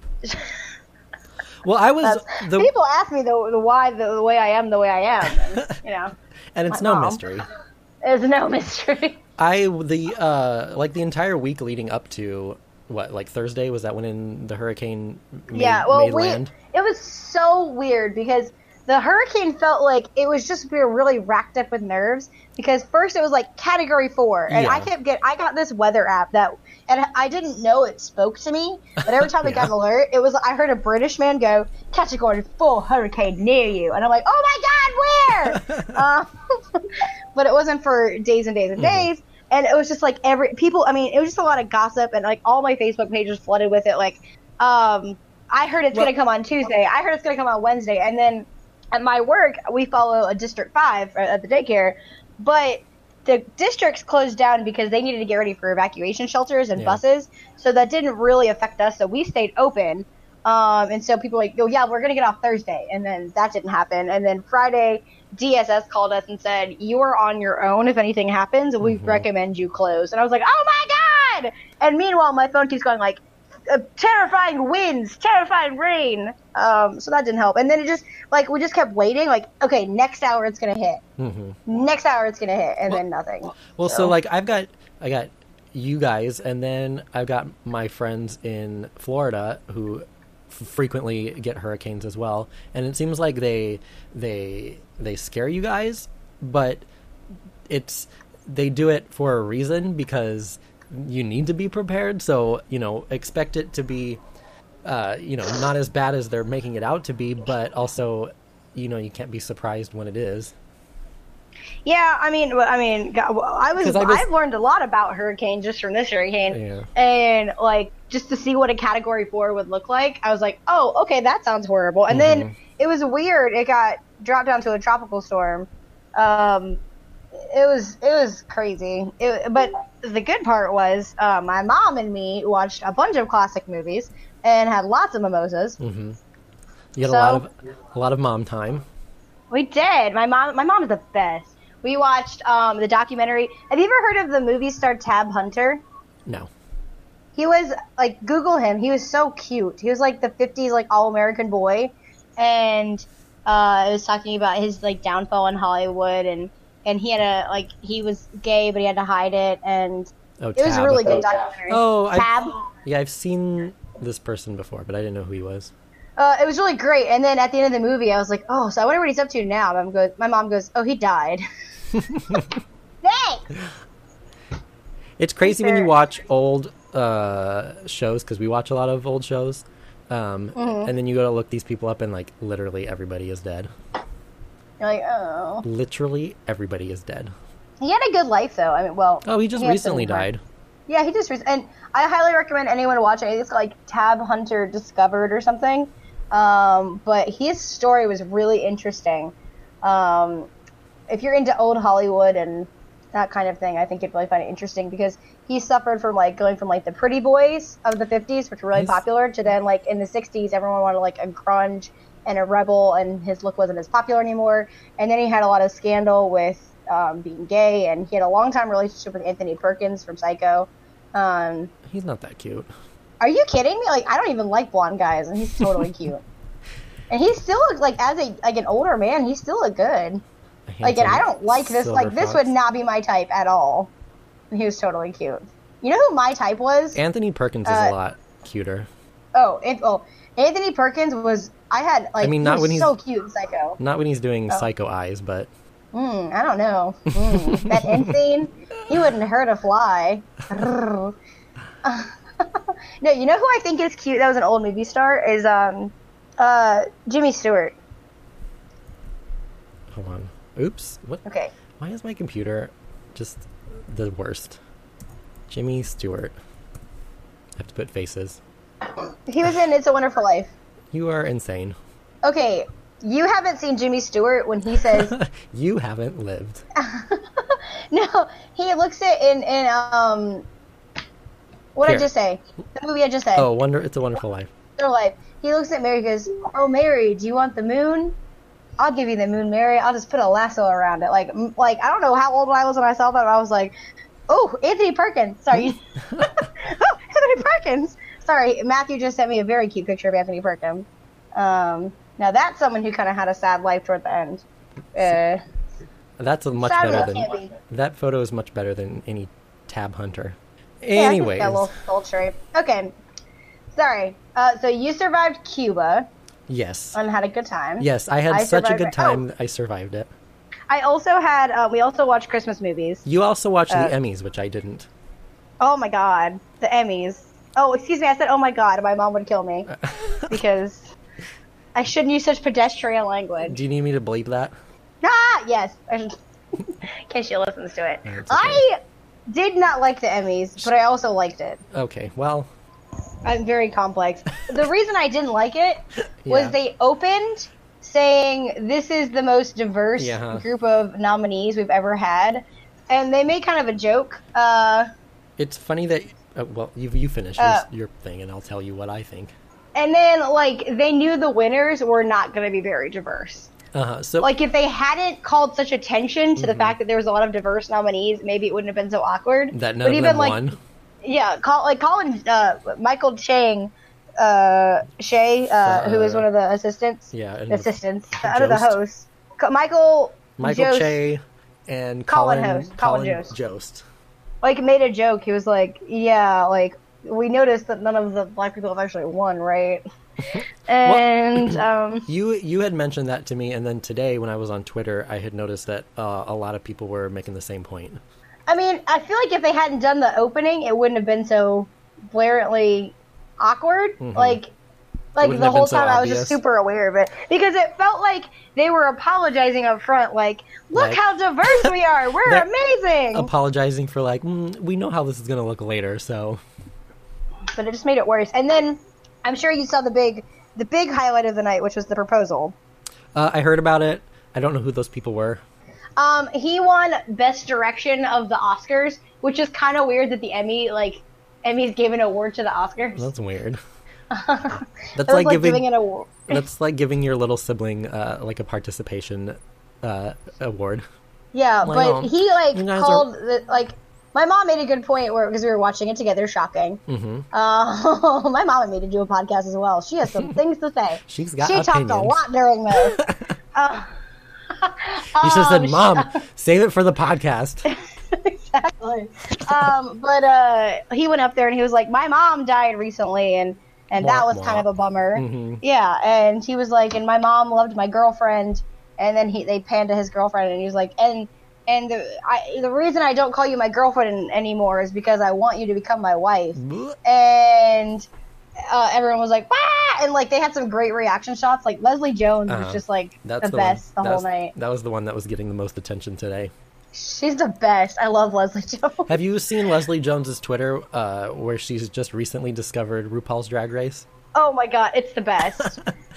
Speaker 2: Well, I was... The...
Speaker 1: People ask me the, the why, the, the way I am the way I am, and, you know.
Speaker 2: And it's no mom. mystery.
Speaker 1: It's no mystery.
Speaker 2: I, the, uh, like, the entire week leading up to... What, like Thursday? Was that when in the hurricane made,
Speaker 1: yeah, well,
Speaker 2: made
Speaker 1: we,
Speaker 2: land?
Speaker 1: It was so weird because the hurricane felt like it was just we were really racked up with nerves because first it was like category four, and
Speaker 2: yeah.
Speaker 1: I kept get I got this weather app that and I didn't know it spoke to me, but every time yeah. it got an alert, it was I heard a British man go category four hurricane near you, and I'm like, oh my god, where? uh, but it wasn't for days and days and mm-hmm. days. And it was just like every people, I mean, it was just a lot of gossip and like all my Facebook pages flooded with it. Like, um, I heard it's well, going to come on Tuesday. I heard it's going to come on Wednesday. And then at my work, we follow a District five at the daycare. But the districts closed down because they needed to get ready for evacuation shelters and yeah. buses. So that didn't really affect us. So we stayed open. Um, and so people were like, oh, yeah, we're going to get off Thursday. And then that didn't happen. And then Friday, D S S called us and said, you are on your own if anything happens. We mm-hmm. recommend you close. And I was like, oh, my God. And meanwhile, my phone keeps going like, uh, terrifying winds, terrifying rain. Um, so that didn't help. And then it just, like, we just kept waiting. Like, okay, next hour it's going to hit. Mm-hmm. Next hour it's going to hit. And well, then nothing.
Speaker 2: Well, so. so, like, I've got, I got you guys, and then I've got my friends in Florida who frequently get hurricanes as well, and it seems like they they they scare you guys, but it's they do it for a reason because you need to be prepared. So you know, expect it to be uh you know not as bad as they're making it out to be, but also you know you can't be surprised when it is.
Speaker 1: Yeah, I mean, I mean, I was, I was I've learned a lot about hurricanes just from this hurricane,
Speaker 2: yeah.
Speaker 1: and like just to see what a Category Four would look like, I was like, oh, okay, that sounds horrible. And mm-hmm. then it was weird. It got dropped down to a tropical storm. Um, it was it was crazy. It, but the good part was uh, my mom and me watched a bunch of classic movies and had lots of mimosas.
Speaker 2: Mm-hmm. You had
Speaker 1: so,
Speaker 2: a lot of a lot of mom time.
Speaker 1: We did. My mom, my mom is the best. We watched um, the documentary. Have you ever heard of the movie star Tab Hunter?
Speaker 2: No.
Speaker 1: He was, like, Google him. He was so cute. He was, like, the fifties, like, all-American boy. And uh, it was talking about his, like, downfall in Hollywood. And, and he had a, like, he was gay, but he had to hide it. And
Speaker 2: oh,
Speaker 1: it was a really good documentary.
Speaker 2: Oh,
Speaker 1: Tab.
Speaker 2: I've, yeah, I've seen this person before, but I didn't know who he was.
Speaker 1: Uh, it was really great. And then at the end of the movie, I was like, oh, so I wonder what he's up to now. My mom goes, my mom goes oh, he died. Thanks.
Speaker 2: It's crazy when you watch old uh, shows, because we watch a lot of old shows, um, mm-hmm. and then you go to look these people up, and like literally everybody is dead.
Speaker 1: You're like, oh.
Speaker 2: Literally everybody is dead.
Speaker 1: He had a good life, though. I mean, well.
Speaker 2: Oh, he just he recently died.
Speaker 1: Yeah, he just re- and I highly recommend anyone to watch it. It's like Tab Hunter Discovered or something. Um, but his story was really interesting. Um, if you're into old Hollywood and that kind of thing, I think you'd really find it interesting because he suffered from like going from like the pretty boys of the fifties, which were really
Speaker 2: He's...
Speaker 1: popular, to then like in the sixties, everyone wanted like a grunge and a rebel, and his look wasn't as popular anymore. And then he had a lot of scandal with um, being gay, and he had a long time relationship with Anthony Perkins from Psycho. Um,
Speaker 2: He's not that cute.
Speaker 1: Are you kidding me? Like, I don't even like blonde guys, and he's totally cute. And he still looks like, as a like an older man, he still look good. Like, and I don't like this. Like,
Speaker 2: fox.
Speaker 1: This would not be my type at all. And he was totally cute. You know who my type was?
Speaker 2: Anthony Perkins
Speaker 1: uh,
Speaker 2: is a lot cuter.
Speaker 1: Oh, and, oh, Anthony Perkins was. I had like.
Speaker 2: I mean, not
Speaker 1: he was
Speaker 2: when he's
Speaker 1: so cute in Psycho.
Speaker 2: Not when he's doing
Speaker 1: oh.
Speaker 2: Psycho eyes, but.
Speaker 1: Mm, I don't know. Mm, that end scene, he wouldn't hurt a fly. No, you know who I think is cute? That was an old movie star. Is um, Uh, Jimmy Stewart.
Speaker 2: Hold on. Oops. What?
Speaker 1: Okay.
Speaker 2: Why is my computer just the worst? Jimmy Stewart. I have to put faces.
Speaker 1: He was in It's a Wonderful Life.
Speaker 2: You are insane.
Speaker 1: Okay, you haven't seen Jimmy Stewart when he says...
Speaker 2: You haven't lived.
Speaker 1: No, he looks at in, in um... What did I just say? The movie I just said.
Speaker 2: Oh, Wonder! It's a Wonderful Life.
Speaker 1: Their life. He looks at Mary and goes, "Oh, Mary, do you want the moon? I'll give you the moon, Mary. I'll just put a lasso around it." Like, m- like I don't know how old I was when I saw that, but I was like, "Oh, Anthony Perkins." Sorry. Oh, Anthony Perkins. Sorry, Matthew just sent me a very cute picture of Anthony Perkins. Um, now that's someone who kind of had a sad life toward the end. Uh,
Speaker 2: That's a much
Speaker 1: sadly,
Speaker 2: better
Speaker 1: it can't
Speaker 2: than
Speaker 1: be.
Speaker 2: that photo is much better than any tab hunter.
Speaker 1: Yeah, I think
Speaker 2: Anyways,
Speaker 1: that little soul trait. Okay. Sorry. Uh, so you survived Cuba
Speaker 2: yes,
Speaker 1: and had a good time.
Speaker 2: yes, I had
Speaker 1: I
Speaker 2: such a
Speaker 1: survived
Speaker 2: good
Speaker 1: it.
Speaker 2: time.
Speaker 1: Oh.
Speaker 2: I survived it.
Speaker 1: I also had. Uh, we also watched Christmas movies.
Speaker 2: You also watched
Speaker 1: Uh,
Speaker 2: the Emmys, which I didn't.
Speaker 1: Oh my god, the Emmys. Oh, excuse me. I said, "Oh my god," and my mom would kill me because I shouldn't use such pedestrian language.
Speaker 2: Do you need me to bleep that?
Speaker 1: Ah, yes. I should, in case she listens to it.
Speaker 2: It's okay.
Speaker 1: I did not like the Emmys, but I also liked it.
Speaker 2: Okay, well,
Speaker 1: I'm very complex. The reason I didn't like it was
Speaker 2: Yeah.
Speaker 1: they opened saying this is the most diverse
Speaker 2: Yeah.
Speaker 1: group of nominees we've ever had, and they made kind of a joke. Uh,
Speaker 2: it's funny that. Uh, well, you you finish
Speaker 1: Uh,
Speaker 2: your, your thing, and I'll tell you what I think.
Speaker 1: and then, like, they knew the winners were not going to be very diverse.
Speaker 2: Uh-huh. So,
Speaker 1: Like, if they hadn't called such attention to the
Speaker 2: Mhm.
Speaker 1: fact that there was a lot of diverse nominees, maybe it wouldn't have been so awkward.
Speaker 2: that none
Speaker 1: but
Speaker 2: of
Speaker 1: even,
Speaker 2: them
Speaker 1: like,
Speaker 2: won.
Speaker 1: Yeah, call, like Colin, uh, Michael Chang, uh, Shea, uh, who was
Speaker 2: Uh,
Speaker 1: one of the assistants.
Speaker 2: Yeah, and
Speaker 1: Assistants. Out of the
Speaker 2: Jost.
Speaker 1: hosts. Co- Michael.
Speaker 2: Michael
Speaker 1: Jost,
Speaker 2: Che and
Speaker 1: Colin
Speaker 2: Colin
Speaker 1: Host- Colin
Speaker 2: Colin
Speaker 1: Jost.
Speaker 2: Jost.
Speaker 1: Like, made a joke. He was like, yeah, like, we noticed that none of the black people have actually won, right? And, um,
Speaker 2: You you had mentioned that to me, and then today when I was on Twitter, I had noticed that uh, a lot of people were making the same point.
Speaker 1: I mean, I feel like if they hadn't done the opening, it wouldn't have been so blatantly awkward.
Speaker 2: Mhm.
Speaker 1: Like, like
Speaker 2: wouldn't
Speaker 1: the
Speaker 2: have been
Speaker 1: whole
Speaker 2: so
Speaker 1: time I was
Speaker 2: obvious.
Speaker 1: just super aware of it because it felt like they were apologizing up front. Like, look
Speaker 2: Like-
Speaker 1: how diverse we are. We're
Speaker 2: They're
Speaker 1: amazing.
Speaker 2: Apologizing for like, mm, we know how this is going to look later, so
Speaker 1: But it just made it worse. And then I'm sure you saw the big, the big highlight of the night, which was the proposal.
Speaker 2: uh, I heard about it. I don't know who those people were.
Speaker 1: Um, he won Best Direction of the Oscars, which is kind of weird that the Emmy, like, Emmys gave an award to the Oscars.
Speaker 2: That's weird.
Speaker 1: That's
Speaker 2: That's
Speaker 1: like,
Speaker 2: like giving,
Speaker 1: giving an award.
Speaker 2: that's like giving your little sibling uh, like a participation uh, award.
Speaker 1: Yeah,
Speaker 2: My
Speaker 1: but
Speaker 2: mom.
Speaker 1: he like
Speaker 2: You guys
Speaker 1: called the, like my mom made a good point where because we were watching it together. Shocking.
Speaker 2: hmm
Speaker 1: Uh, my mom and me to do a podcast as well. She has some things to say.
Speaker 2: She's got
Speaker 1: she talked a
Speaker 2: opinions.
Speaker 1: lot during this. uh,
Speaker 2: You should have said,
Speaker 1: um,
Speaker 2: "Mom, save it for the podcast."
Speaker 1: exactly. Um, but uh, he went up there and he was like, "My mom died recently, and and that
Speaker 2: Wah,
Speaker 1: was kind
Speaker 2: wah.
Speaker 1: of a bummer."
Speaker 2: Mhm.
Speaker 1: Yeah, and he was like, "And my mom loved my girlfriend," and then he they panned to his girlfriend, and he was like, "And and the I the reason I don't call you my girlfriend anymore is because I want you to become my wife." And uh, everyone was like, "Ah!" And like they had some great reaction shots. Like Leslie Jones
Speaker 2: Uh-huh.
Speaker 1: was just like
Speaker 2: That's
Speaker 1: the,
Speaker 2: the
Speaker 1: best
Speaker 2: one.
Speaker 1: the
Speaker 2: that
Speaker 1: whole
Speaker 2: was,
Speaker 1: night.
Speaker 2: That was the one that was getting the most attention today.
Speaker 1: She's the best. I love Leslie Jones.
Speaker 2: Have you seen Leslie Jones's Twitter, uh, where she's just recently discovered RuPaul's Drag Race?
Speaker 1: Oh my god, it's the best.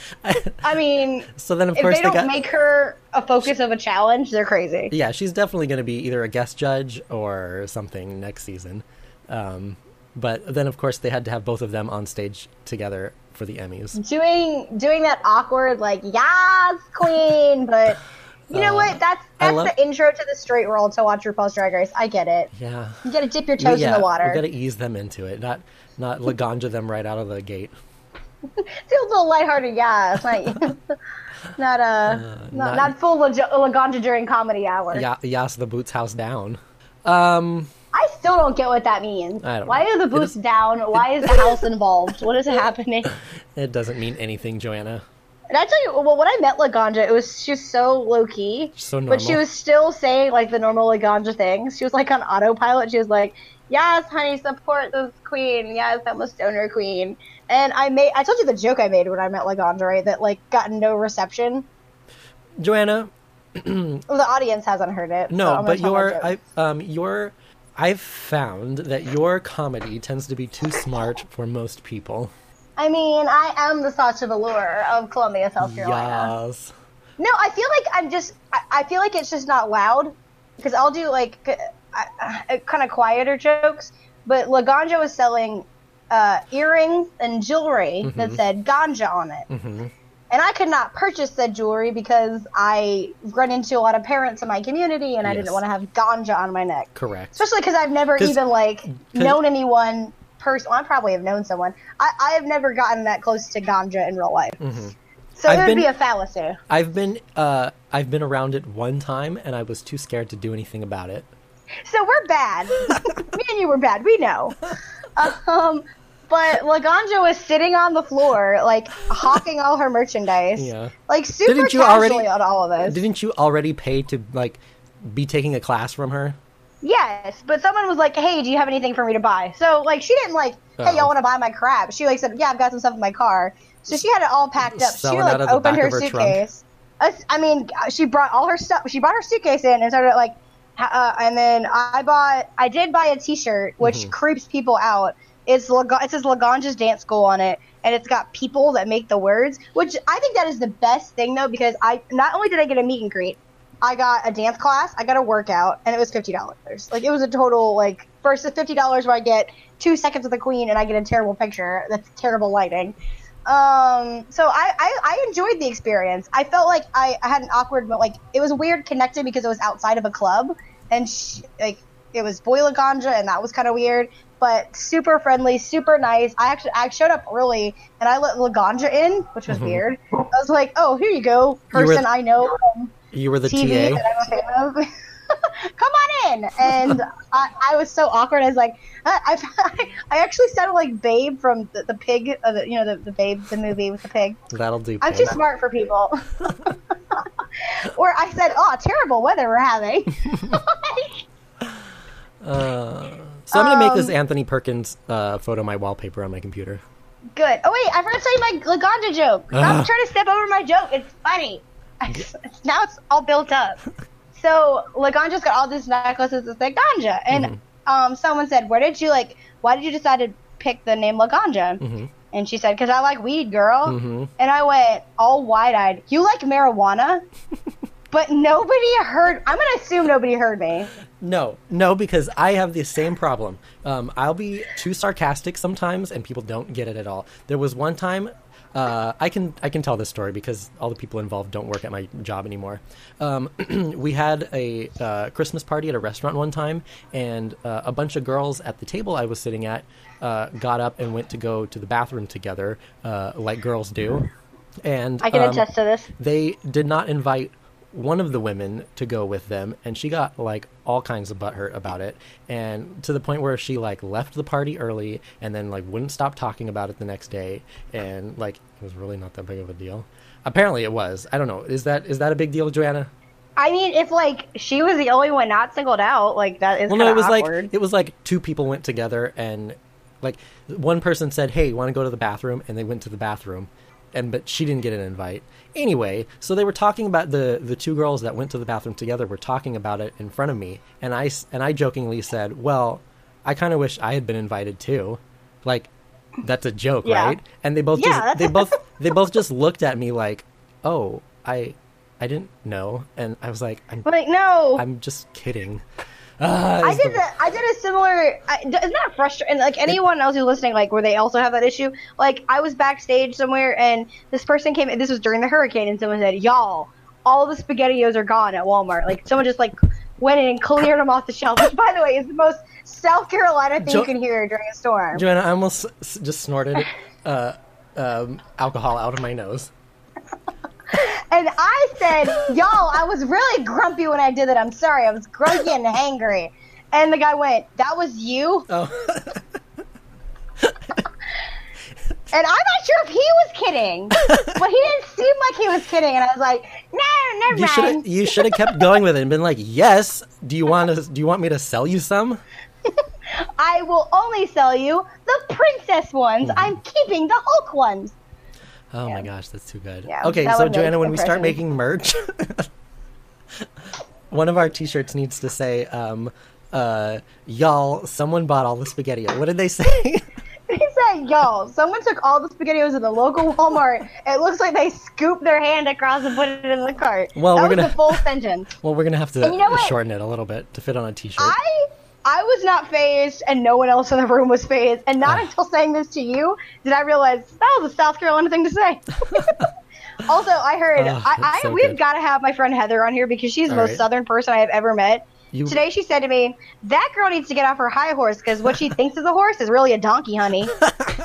Speaker 1: I mean,
Speaker 2: So then, of
Speaker 1: if
Speaker 2: course,
Speaker 1: they don't
Speaker 2: got
Speaker 1: make her a focus of a challenge, they're crazy.
Speaker 2: yeah, she's definitely going to be either a guest judge or something next season. Um, but then, of course, they had to have both of them on stage together for the Emmys.
Speaker 1: Doing doing that awkward like yes, queen, but you know
Speaker 2: Uh,
Speaker 1: what? That's
Speaker 2: I
Speaker 1: that's
Speaker 2: love-
Speaker 1: the intro to the straight world to watch RuPaul's Drag Race. I get it.
Speaker 2: Yeah,
Speaker 1: You got to dip your toes
Speaker 2: yeah,
Speaker 1: in the water.
Speaker 2: we got to ease them into it, not not Laganja them right out of the gate.
Speaker 1: Feel a little lighthearted, yeah. It's not not uh, not,
Speaker 2: not-
Speaker 1: not full Lag- Laganja during comedy hour.
Speaker 2: Yeah, Yas the boots house down. Um,
Speaker 1: I still don't get what that means.
Speaker 2: I don't
Speaker 1: Why
Speaker 2: know.
Speaker 1: are the
Speaker 2: It
Speaker 1: boots
Speaker 2: is-
Speaker 1: down? Why is the house involved? What is happening?
Speaker 2: it doesn't mean anything, Joanna.
Speaker 1: And I tell you, well, when I met Laganja, it was she was so low key,
Speaker 2: So
Speaker 1: but she
Speaker 2: normal.
Speaker 1: was still saying like the normal Laganja things. She was like on autopilot. She was like, yes, honey, support this queen. Yes, I'm a stoner queen. And I made, I told you the joke I made when I met Laganja, right? That, like, got no reception.
Speaker 2: Joanna.
Speaker 1: Well, the audience hasn't heard it.
Speaker 2: No,
Speaker 1: so
Speaker 2: but your, I, um, your, I've found that your comedy tends to be too smart for most people.
Speaker 1: I mean, I am the Sasha Velour of Columbia, South Carolina.
Speaker 2: Yes.
Speaker 1: No, I feel like I'm just, I, I feel like it's just not loud. Because I'll do, like, uh, uh, kind of quieter jokes. But Laganja was selling uh, earrings and jewelry mm-hmm. that said ganja on it. Mm-hmm. And I could not purchase said jewelry because I run into a lot of parents in my community and yes. I didn't want to have ganja on my neck.
Speaker 2: Correct.
Speaker 1: Especially because I've never even, like, known anyone person. Well, I probably have known someone. I, I have never gotten that close to ganja in real life. Mm-hmm. So I've it would been, be a fallacy.
Speaker 2: I've been uh, I've been around it one time, and I was too scared to do anything about it.
Speaker 1: So we're bad. Me and you were bad. We know. Um, but Laganja was sitting on the floor, like, hawking all her merchandise. Yeah. Like, super didn't you casually already, on all of this.
Speaker 2: Didn't you already pay to, like, be taking a class from her?
Speaker 1: Yes, but someone was like, hey, do you have anything for me to buy? So, like, she didn't, like, hey, Uh-oh. y'all want to buy my crap? She, like, said, yeah, I've got some stuff in my car. So she had it all packed up. Selling she, like, opened her, her suitcase. Trunk. I mean, she brought all her stuff. She brought her suitcase in and started, like, uh, and then I bought, I did buy a t-shirt, which mm-hmm. creeps people out. It's Lag- it says Laganja's Dance School on it, and it's got people that make the words, which I think that is the best thing, though, because I not only did I get a meet and greet, I got a dance class, I got a workout, and it was fifty dollars. Like, it was a total, like, versus fifty dollars where I get two seconds of the queen and I get a terrible picture. That's terrible lighting. Um, so I, I, I enjoyed the experience. I felt like I, I had an awkward, but, like, it was weird connected because it was outside of a club, and, she, like, it was Boy Laganja, and that was kind of weird. But super friendly, super nice. I actually I showed up early, and I let Laganja in, which was mm-hmm. weird. I was like, "Oh, here you go, person you the, I know from
Speaker 2: you were the
Speaker 1: T V
Speaker 2: T A.
Speaker 1: That I'm a fan of. Come on in." And I, I was so awkward. I was like, I, I, I actually sounded like Babe from the, the pig, uh, the, you know, the, the Babe, the movie with the pig.
Speaker 2: That'll do.
Speaker 1: I'm too smart for people. Or I said, "Oh, terrible weather we're having."
Speaker 2: uh. So I'm going to make this Anthony Perkins uh, photo my wallpaper on my computer.
Speaker 1: Good. Oh, wait, I forgot to tell you my Laganja joke. Stop uh. trying to step over my joke. It's funny. It's, it's, now it's all built up. So Laganja's got all these necklaces that say ganja. And mm-hmm. um, someone said, where did you, like, why did you decide to pick the name Laganja? Mm-hmm. And she said, because I like weed, girl. Mm-hmm. And I went all wide-eyed, you like marijuana? But nobody heard, I'm going to assume nobody heard me.
Speaker 2: No, no, because I have the same problem. Um, I'll be too sarcastic sometimes, and people don't get it at all. There was one time, uh, I can I can tell this story because all the people involved don't work at my job anymore. Um, we had a uh, Christmas party at a restaurant one time, and uh, a bunch of girls at the table I was sitting at uh, got up and went to go to the bathroom together, uh, like girls do. And
Speaker 1: I can
Speaker 2: um,
Speaker 1: attest to this.
Speaker 2: They did not invite one of the women to go with them, and she got, like, all kinds of butthurt about it, and to the point where she, like, left the party early and then, like, wouldn't stop talking about it the next day, and, like, it was really not that big of a deal. Apparently it was. I don't know. Is that is that a big deal, Joanna?
Speaker 1: I mean, if, like, she was the only one not singled out, like, that is well, no, it was awkward.
Speaker 2: like it was like two people went together, and, like, one person said, hey, want to go to the bathroom, and they went to the bathroom. And but she didn't get an invite. Anyway, so they were talking about the, the two girls that went to the bathroom together were talking about it in front of me, and I and I jokingly said, "Well, I kind of wish I had been invited too." Like, that's a joke, yeah. right? And they both yeah, just, they both they both just looked at me like, "Oh, I I didn't know," and I was like, "I'm
Speaker 1: like no,
Speaker 2: I'm just kidding." Uh,
Speaker 1: I did the... a, I did a similar. I, isn't that frustrating? Like anyone else who's listening, like where they also have that issue. Like I was backstage somewhere, and this person came. This was during the hurricane, and someone said, "Y'all, all the SpaghettiOs are gone at Walmart." Like someone just like went in and cleared them off the shelf. Which, by the way, is the most South Carolina thing jo- you can hear during a storm.
Speaker 2: Joanna, I almost s- just snorted uh, um, alcohol out of my nose.
Speaker 1: And I said, y'all, I was really grumpy when I did it. I'm sorry. I was grumpy and hangry. And the guy went, that was you?
Speaker 2: Oh.
Speaker 1: And I'm not sure if he was kidding. But he didn't seem like he was kidding. And I was like, no, never
Speaker 2: you
Speaker 1: mind.
Speaker 2: You should have kept going with it and been like, yes, do you want to, do you want me to sell you some?
Speaker 1: I will only sell you the princess ones.
Speaker 2: Mm-hmm.
Speaker 1: I'm keeping the Hulk ones.
Speaker 2: Oh
Speaker 1: Yeah.
Speaker 2: my gosh, that's too good.
Speaker 1: Yeah,
Speaker 2: okay,
Speaker 1: that
Speaker 2: so
Speaker 1: would make
Speaker 2: Joanna, when we start
Speaker 1: impression.
Speaker 2: making merch, one of our t-shirts needs to say, um, uh, y'all, someone bought all the spaghetti. What did they say?
Speaker 1: He said, y'all, someone took all the SpaghettiOs in the local Walmart. It looks like they scooped their hand across and put it in the cart.
Speaker 2: Well,
Speaker 1: that
Speaker 2: we're
Speaker 1: was
Speaker 2: gonna-
Speaker 1: the full sentence.
Speaker 2: Well, we're going to have to
Speaker 1: And you know what?
Speaker 2: shorten it a little bit to fit on a t-shirt.
Speaker 1: I I was not phased, and no one else in the room was phased. And not
Speaker 2: Ah.
Speaker 1: until saying this to you did I realize that was a South Carolina thing to say. Also, I heard
Speaker 2: Oh,
Speaker 1: I,
Speaker 2: that's
Speaker 1: I
Speaker 2: so
Speaker 1: we've
Speaker 2: good.
Speaker 1: got to have my friend Heather on here because she's the
Speaker 2: All
Speaker 1: most
Speaker 2: right.
Speaker 1: Southern person I have ever met.
Speaker 2: You-
Speaker 1: Today she said to me, "That girl needs to get off her high horse because what she thinks is a horse is really a donkey, honey." and,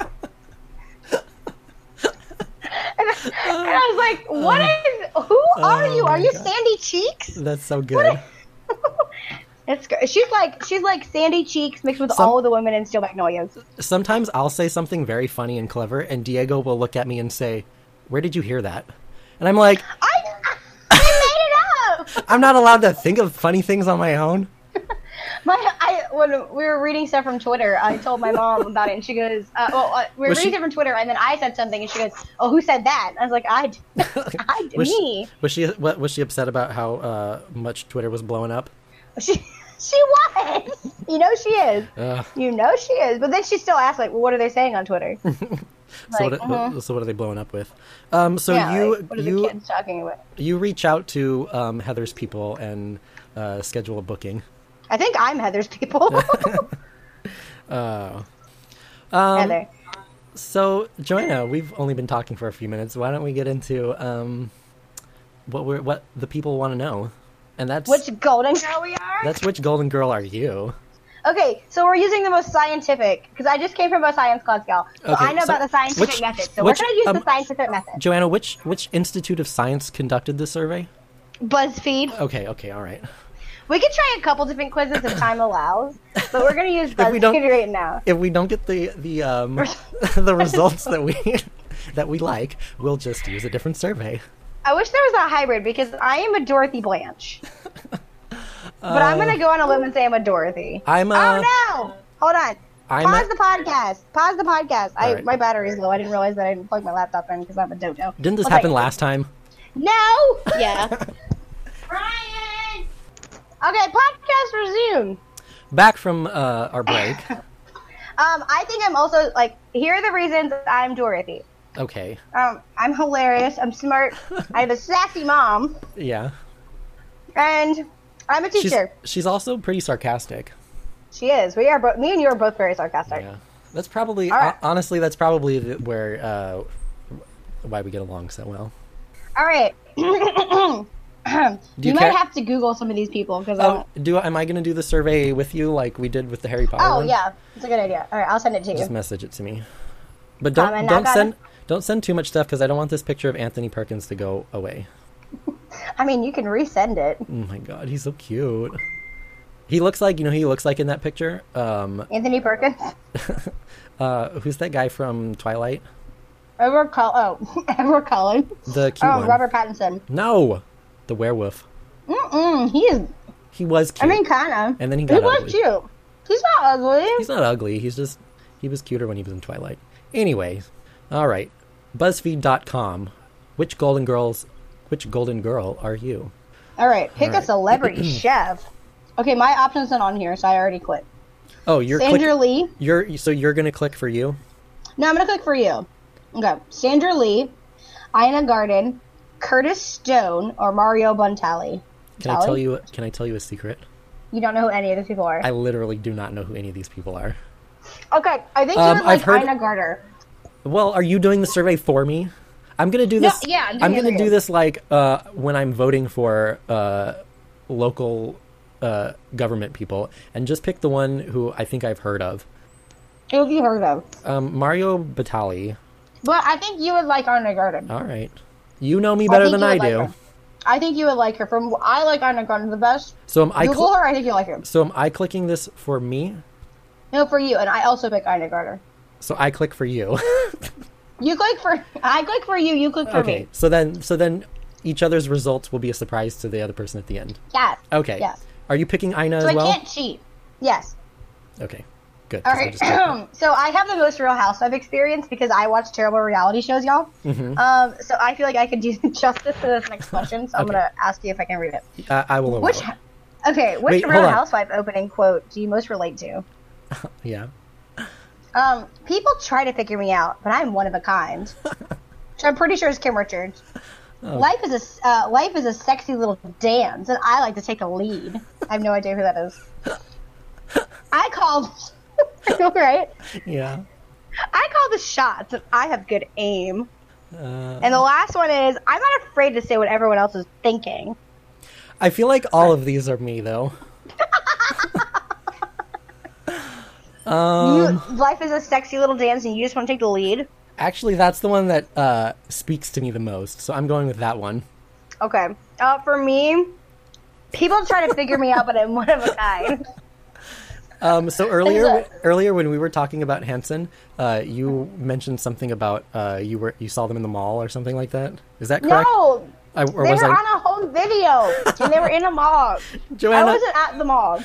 Speaker 1: and I was like, "What is? Who are
Speaker 2: Oh
Speaker 1: you? Are
Speaker 2: my
Speaker 1: you
Speaker 2: God.
Speaker 1: Sandy Cheeks?"
Speaker 2: That's so good.
Speaker 1: It's gr- she's like she's like Sandy Cheeks mixed with
Speaker 2: Some-
Speaker 1: all of the women in Steel Magnolias.
Speaker 2: Sometimes I'll say something very funny and clever, and Diego will look at me and say, "Where did you hear that?" And I'm like,
Speaker 1: I I made it up.
Speaker 2: I'm not allowed to think of funny things on my own.
Speaker 1: My I when we were reading stuff from Twitter, I told my mom about it, and she goes, uh, "Well, uh, we were
Speaker 2: Was
Speaker 1: reading
Speaker 2: she-
Speaker 1: stuff from Twitter, and then I said something, and she goes, "Oh, who said that?" I was like, "I, d- I d-
Speaker 2: was
Speaker 1: me."
Speaker 2: She, was she what, was she upset about how uh, much Twitter was blowing up?
Speaker 1: She she was. You know she is.
Speaker 2: Ugh.
Speaker 1: You know she is. But then she still asked, like, well, "What are they saying on Twitter?"
Speaker 2: So,
Speaker 1: Like,
Speaker 2: what,
Speaker 1: mhm.
Speaker 2: what, so what are they blowing up with? Um, so
Speaker 1: Yeah,
Speaker 2: you
Speaker 1: like, what are the
Speaker 2: you
Speaker 1: kids talking about?
Speaker 2: you reach out to um, Heather's people and uh, schedule a booking.
Speaker 1: I think I'm Heather's people.
Speaker 2: Uh, um,
Speaker 1: Heather.
Speaker 2: So Joanna, we've only been talking for a few minutes. Why don't we get into um, what we're what the people want to know? And that's
Speaker 1: Which golden girl we are?
Speaker 2: that's which golden girl are you?
Speaker 1: Okay, so we're using the most scientific, because I just came from a science class, gal. So
Speaker 2: Okay,
Speaker 1: I know
Speaker 2: so
Speaker 1: about the scientific
Speaker 2: which-
Speaker 1: method. So
Speaker 2: which,
Speaker 1: we're going to use
Speaker 2: um,
Speaker 1: the scientific method.
Speaker 2: Joanna, which which Institute of Science conducted this survey?
Speaker 1: BuzzFeed.
Speaker 2: Okay, okay, all right.
Speaker 1: We could try a couple different quizzes if time allows, but we're going to use
Speaker 2: If we don't-
Speaker 1: BuzzFeed right now.
Speaker 2: If we don't get the the um the results that we that we like, we'll just use a different survey.
Speaker 1: I wish there was a hybrid, because I am a Dorothy Blanche. But I'm going to go on a limb and say I'm a Dorothy.
Speaker 2: I'm a
Speaker 1: oh, no! Hold on.
Speaker 2: I'm
Speaker 1: Pause
Speaker 2: a-
Speaker 1: the podcast. Pause the podcast. I,
Speaker 2: Alright.
Speaker 1: My battery's low. I didn't realize that I didn't plug my laptop in because I'm a dodo.
Speaker 2: Didn't this
Speaker 1: Okay.
Speaker 2: happen last time?
Speaker 1: No! Yeah. Brian! Okay, podcast resume.
Speaker 2: Back from uh, our break.
Speaker 1: Um, I think I'm also, like, here are the reasons I'm Dorothy.
Speaker 2: Okay.
Speaker 1: Um, I'm hilarious. I'm smart. I have a sassy mom.
Speaker 2: Yeah.
Speaker 1: And I'm a
Speaker 2: She's
Speaker 1: teacher.
Speaker 2: she's also pretty sarcastic.
Speaker 1: She is. We are both, me and you are both very sarcastic.
Speaker 2: Yeah. That's probably
Speaker 1: All right.
Speaker 2: ho- honestly that's probably the, where uh, why we get along so well.
Speaker 1: All right. you,
Speaker 2: you
Speaker 1: might
Speaker 2: care-
Speaker 1: have to Google some of these people because
Speaker 2: Oh, do am I going to do the survey with you like we did with the Harry Potter
Speaker 1: Oh,
Speaker 2: one?
Speaker 1: yeah. It's a good idea. All right, I'll send it to you.
Speaker 2: Just message it to me. But don't
Speaker 1: Comment,
Speaker 2: don't
Speaker 1: knock on
Speaker 2: send
Speaker 1: it.
Speaker 2: don't send too much stuff because I don't want this picture of Anthony Perkins to go away.
Speaker 1: I mean, you can resend it.
Speaker 2: Oh my god, he's so cute. He looks like you know who he looks like in that picture. Um,
Speaker 1: Anthony Perkins.
Speaker 2: uh, who's that guy from Twilight?
Speaker 1: Edward Cullen. Oh, Edward Cullen.
Speaker 2: The cute
Speaker 1: Oh,
Speaker 2: one.
Speaker 1: Robert Pattinson.
Speaker 2: No, the werewolf.
Speaker 1: Mm-mm. He is.
Speaker 2: He was cute.
Speaker 1: I mean, kind of.
Speaker 2: And then he
Speaker 1: He
Speaker 2: got
Speaker 1: was
Speaker 2: ugly.
Speaker 1: cute. He's not ugly.
Speaker 2: He's not ugly. He's just he was cuter when he was in Twilight. Anyways, all right. BuzzFeed dot com. Which Golden Girls? Which Golden Girl are you?
Speaker 1: All right, pick
Speaker 2: All right.
Speaker 1: a celebrity chef. Okay, my option's not on here, so I already quit.
Speaker 2: Oh, you're
Speaker 1: Sandra
Speaker 2: click-
Speaker 1: Lee.
Speaker 2: You're so you're gonna click for you.
Speaker 1: No, I'm gonna click for you. Okay, Sandra Lee, Ina Garden, Curtis Stone, or Mario Bontali.
Speaker 2: Can I tell you? Can I tell you a secret?
Speaker 1: You don't know who any of these people are.
Speaker 2: I literally do not know who any of these people are.
Speaker 1: Okay, I think you
Speaker 2: Um,
Speaker 1: would like
Speaker 2: I've heard-
Speaker 1: Ina Garter.
Speaker 2: Well, are you doing the survey for me? I'm gonna do
Speaker 1: No,
Speaker 2: this.
Speaker 1: yeah, I'm doing
Speaker 2: I'm
Speaker 1: it
Speaker 2: gonna
Speaker 1: for
Speaker 2: do
Speaker 1: you.
Speaker 2: this like uh, when I'm voting for uh, local uh, government people, and just pick the one who I think I've heard of.
Speaker 1: Who have you heard of?
Speaker 2: Um, Mario Batali.
Speaker 1: But I think you would like Ina Garten.
Speaker 2: All right, you know me better
Speaker 1: think
Speaker 2: than
Speaker 1: you
Speaker 2: I
Speaker 1: would like
Speaker 2: do.
Speaker 1: her. I think you would like her. From I like Ina Garten the best.
Speaker 2: So am I?
Speaker 1: Google
Speaker 2: Cl-
Speaker 1: her. I think you like her.
Speaker 2: so am I clicking this for me?
Speaker 1: No, for you, and I also pick Ina Garter.
Speaker 2: So I click for you.
Speaker 1: You click for I click for you. You click for
Speaker 2: Okay.
Speaker 1: me.
Speaker 2: So then, so then, each other's results will be a surprise to the other person at the end.
Speaker 1: Yes.
Speaker 2: Okay.
Speaker 1: Yes.
Speaker 2: Are you picking Ina
Speaker 1: So
Speaker 2: as
Speaker 1: I
Speaker 2: well?
Speaker 1: can't cheat. Yes.
Speaker 2: Okay. Good.
Speaker 1: All
Speaker 2: 'cause I
Speaker 1: right.
Speaker 2: just did
Speaker 1: So I have the most Real Housewife experience because I watch terrible reality shows, y'all.
Speaker 2: Mhm.
Speaker 1: Um, so I feel like I could do justice to this next question. So I'm
Speaker 2: Okay.
Speaker 1: gonna ask you if I can read it.
Speaker 2: that. I, I will allow
Speaker 1: Which,
Speaker 2: it.
Speaker 1: okay, which
Speaker 2: Wait,
Speaker 1: Real
Speaker 2: hold on.
Speaker 1: Housewife opening quote do you most relate to?
Speaker 2: Yeah.
Speaker 1: Um, people try to figure me out, but I'm one of a kind. Which I'm pretty sure is Kim Richards.
Speaker 2: Oh.
Speaker 1: Life is a uh, life is a sexy little dance, and I like to take a lead. I have no idea who that is. I called. Right?
Speaker 2: Yeah.
Speaker 1: I call the shots, and I have good aim.
Speaker 2: Uh,
Speaker 1: And the last one is, I'm not afraid to say what everyone else is thinking.
Speaker 2: I feel like all of these are me, though. um,
Speaker 1: You, life is a sexy little dance, and you just want to take the lead.
Speaker 2: Actually, that's the one that uh, speaks to me the most, so I'm going with that one.
Speaker 1: Okay. Uh, for me, people try to figure me out, but I'm one of a kind.
Speaker 2: Um, so earlier,
Speaker 1: There's
Speaker 2: earlier when we were talking about Hanson, uh, you mentioned something about uh, you were you saw them in the mall or something like that. Is that correct?
Speaker 1: No,
Speaker 2: I, or
Speaker 1: they
Speaker 2: was
Speaker 1: were
Speaker 2: I,
Speaker 1: on a home video, and they were in a mall.
Speaker 2: Joanna?
Speaker 1: I wasn't at the mall.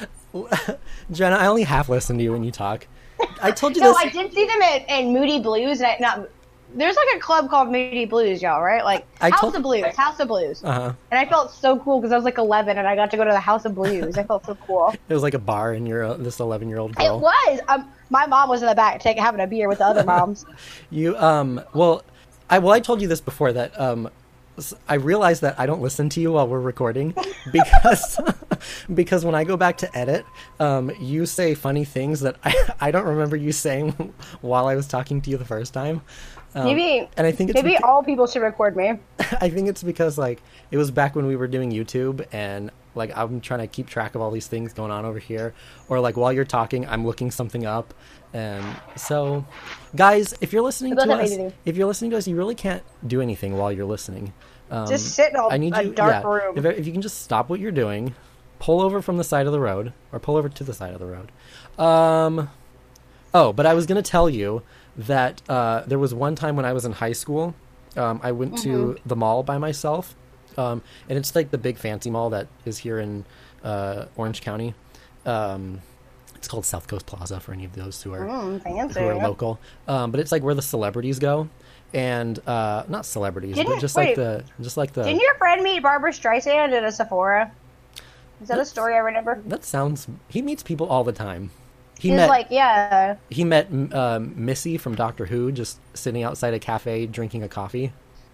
Speaker 2: Joanna, I only half listen to you when you talk. I told you
Speaker 1: No,
Speaker 2: this.
Speaker 1: I did see them in, in Moody Blues. And I, not there's like a club called Moody Blues, y'all, right? Like
Speaker 2: I
Speaker 1: House
Speaker 2: told-
Speaker 1: of Blues, House of Blues.
Speaker 2: Uh-huh.
Speaker 1: And I felt so cool because I was like eleven, and I got to go to the House of Blues. I felt so cool.
Speaker 2: It was like a bar, and you're uh, this eleven-year-old
Speaker 1: It
Speaker 2: girl.
Speaker 1: was. Um, my mom was in the back taking having a beer with the other moms.
Speaker 2: You um well, I well I told you this before that um s- I realized that I don't listen to you while we're recording because because when I go back to edit, um you say funny things that I I don't remember you saying while I was talking to you the first time. Um,
Speaker 1: Maybe.
Speaker 2: and I think it's
Speaker 1: maybe
Speaker 2: beca-
Speaker 1: all people should record me.
Speaker 2: I think it's because like it was back when we were doing YouTube and like I'm trying to keep track of all these things going on over here, or like while you're talking I'm looking something up. And so guys, if you're listening
Speaker 1: That's
Speaker 2: to
Speaker 1: what I
Speaker 2: us
Speaker 1: do.
Speaker 2: if you're listening to us, you really can't do anything while you're listening. Um,
Speaker 1: Just sit in a-
Speaker 2: I need
Speaker 1: a
Speaker 2: you,
Speaker 1: dark
Speaker 2: yeah,
Speaker 1: room.
Speaker 2: If, if you can just stop what you're doing, pull over from the side of the road, or pull over to the side of the road. Um, oh, but I was going to tell you that uh, there was one time when I was in high school, um, I went to
Speaker 1: Mm-hmm.
Speaker 2: the mall by myself, um, and it's like the big fancy mall that is here in uh, Orange County. Um, it's called South Coast Plaza for any of those who are
Speaker 1: Mm, fancy.
Speaker 2: who are local. Um, but it's like where the celebrities go, and uh, not celebrities, but
Speaker 1: Didn't-
Speaker 2: just
Speaker 1: wait.
Speaker 2: like the just like the.
Speaker 1: Didn't your friend meet Barbara Streisand at a Sephora? Is that a story I remember?
Speaker 2: That sounds. He meets people all the time. He
Speaker 1: He's
Speaker 2: met
Speaker 1: like, yeah.
Speaker 2: he met um, Missy from Doctor Who just sitting outside a cafe drinking a coffee,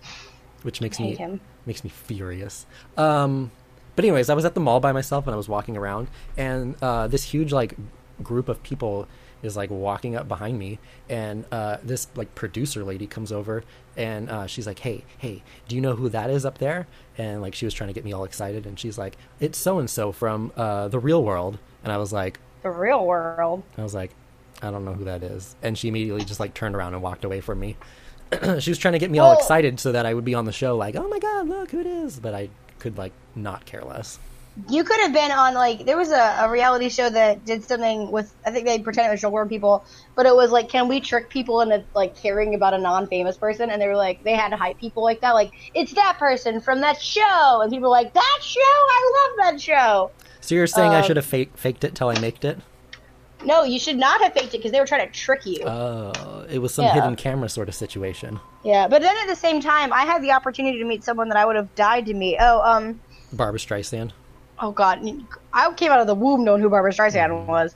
Speaker 2: which makes
Speaker 1: I
Speaker 2: me
Speaker 1: hate him.
Speaker 2: makes me furious. Um, but anyways, I was at the mall by myself and I was walking around, and uh, this huge like group of people is like walking up behind me, and uh, this like producer lady comes over and uh, she's like, "Hey, hey, do you know who that is up there?" And like she was trying to get me all excited, and she's like, "It's so and so from uh, The Real World," and I was like.
Speaker 1: The real world.
Speaker 2: I was like, I don't know who that is. And she immediately just like turned around and walked away from me. She was trying to get me all
Speaker 1: Well-
Speaker 2: excited so that I would be on the show like, oh my god, look who it is. But I could like not care less.
Speaker 1: You could have been on, like, there was a, a reality show that did something with, I think they pretended it was sugar people, but it was like, can we trick people into, like, caring about a non-famous person? And they were like, they had to hype people like that, like, it's that person from that show. And people were like, that show? I love that show.
Speaker 2: So you're saying I
Speaker 1: Um,
Speaker 2: should have fake, faked it till I maked it?
Speaker 1: No, you should not have faked it because they were trying to trick you.
Speaker 2: Oh, it was some
Speaker 1: Yeah.
Speaker 2: hidden camera sort of situation.
Speaker 1: Yeah, but then at the same time, I had the opportunity to meet someone that I would have died to meet. Oh, um,
Speaker 2: Barbara Streisand.
Speaker 1: oh God, I came out of the womb knowing who Barbara Streisand was.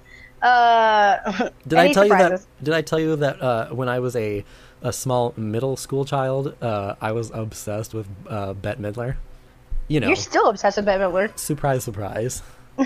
Speaker 1: Uh,
Speaker 2: Did I
Speaker 1: any
Speaker 2: tell you
Speaker 1: surprises?
Speaker 2: that? Did I tell you that uh, when I was a a small middle school child, uh, I was obsessed with uh, Bette Midler? You know,
Speaker 1: You're still obsessed with Bette Midler.
Speaker 2: surprise, surprise.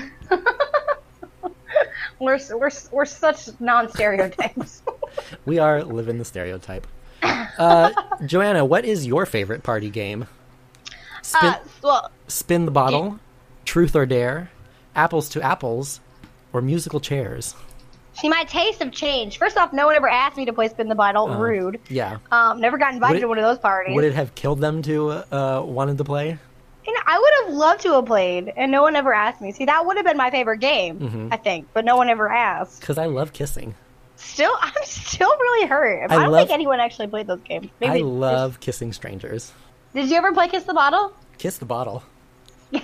Speaker 1: We're we're we're such non-stereotypes.
Speaker 2: We are living the stereotype. Uh, Joanna, what is your favorite party game? Spin,
Speaker 1: uh, well,
Speaker 2: spin the bottle, truth or dare, apples to apples, or musical chairs?
Speaker 1: see, my tastes have changed. First off, no one ever asked me to play spin the bottle. Rude.
Speaker 2: Yeah.
Speaker 1: Um, never got invited
Speaker 2: Would it-
Speaker 1: to one of those parties.
Speaker 2: Would it have killed them to uh, wanted to play?
Speaker 1: You know, I would have loved to have played, and no one ever asked me. See, that would have been my favorite game,
Speaker 2: Mm-hmm.
Speaker 1: I think, but no one ever asked.
Speaker 2: Because I love kissing.
Speaker 1: Still, I'm still really hurt. I,
Speaker 2: I
Speaker 1: don't
Speaker 2: love-
Speaker 1: think anyone actually played those games. Maybe
Speaker 2: I
Speaker 1: they-
Speaker 2: love kissing strangers.
Speaker 1: Did you ever play Kiss the Bottle?
Speaker 2: Kiss the bottle.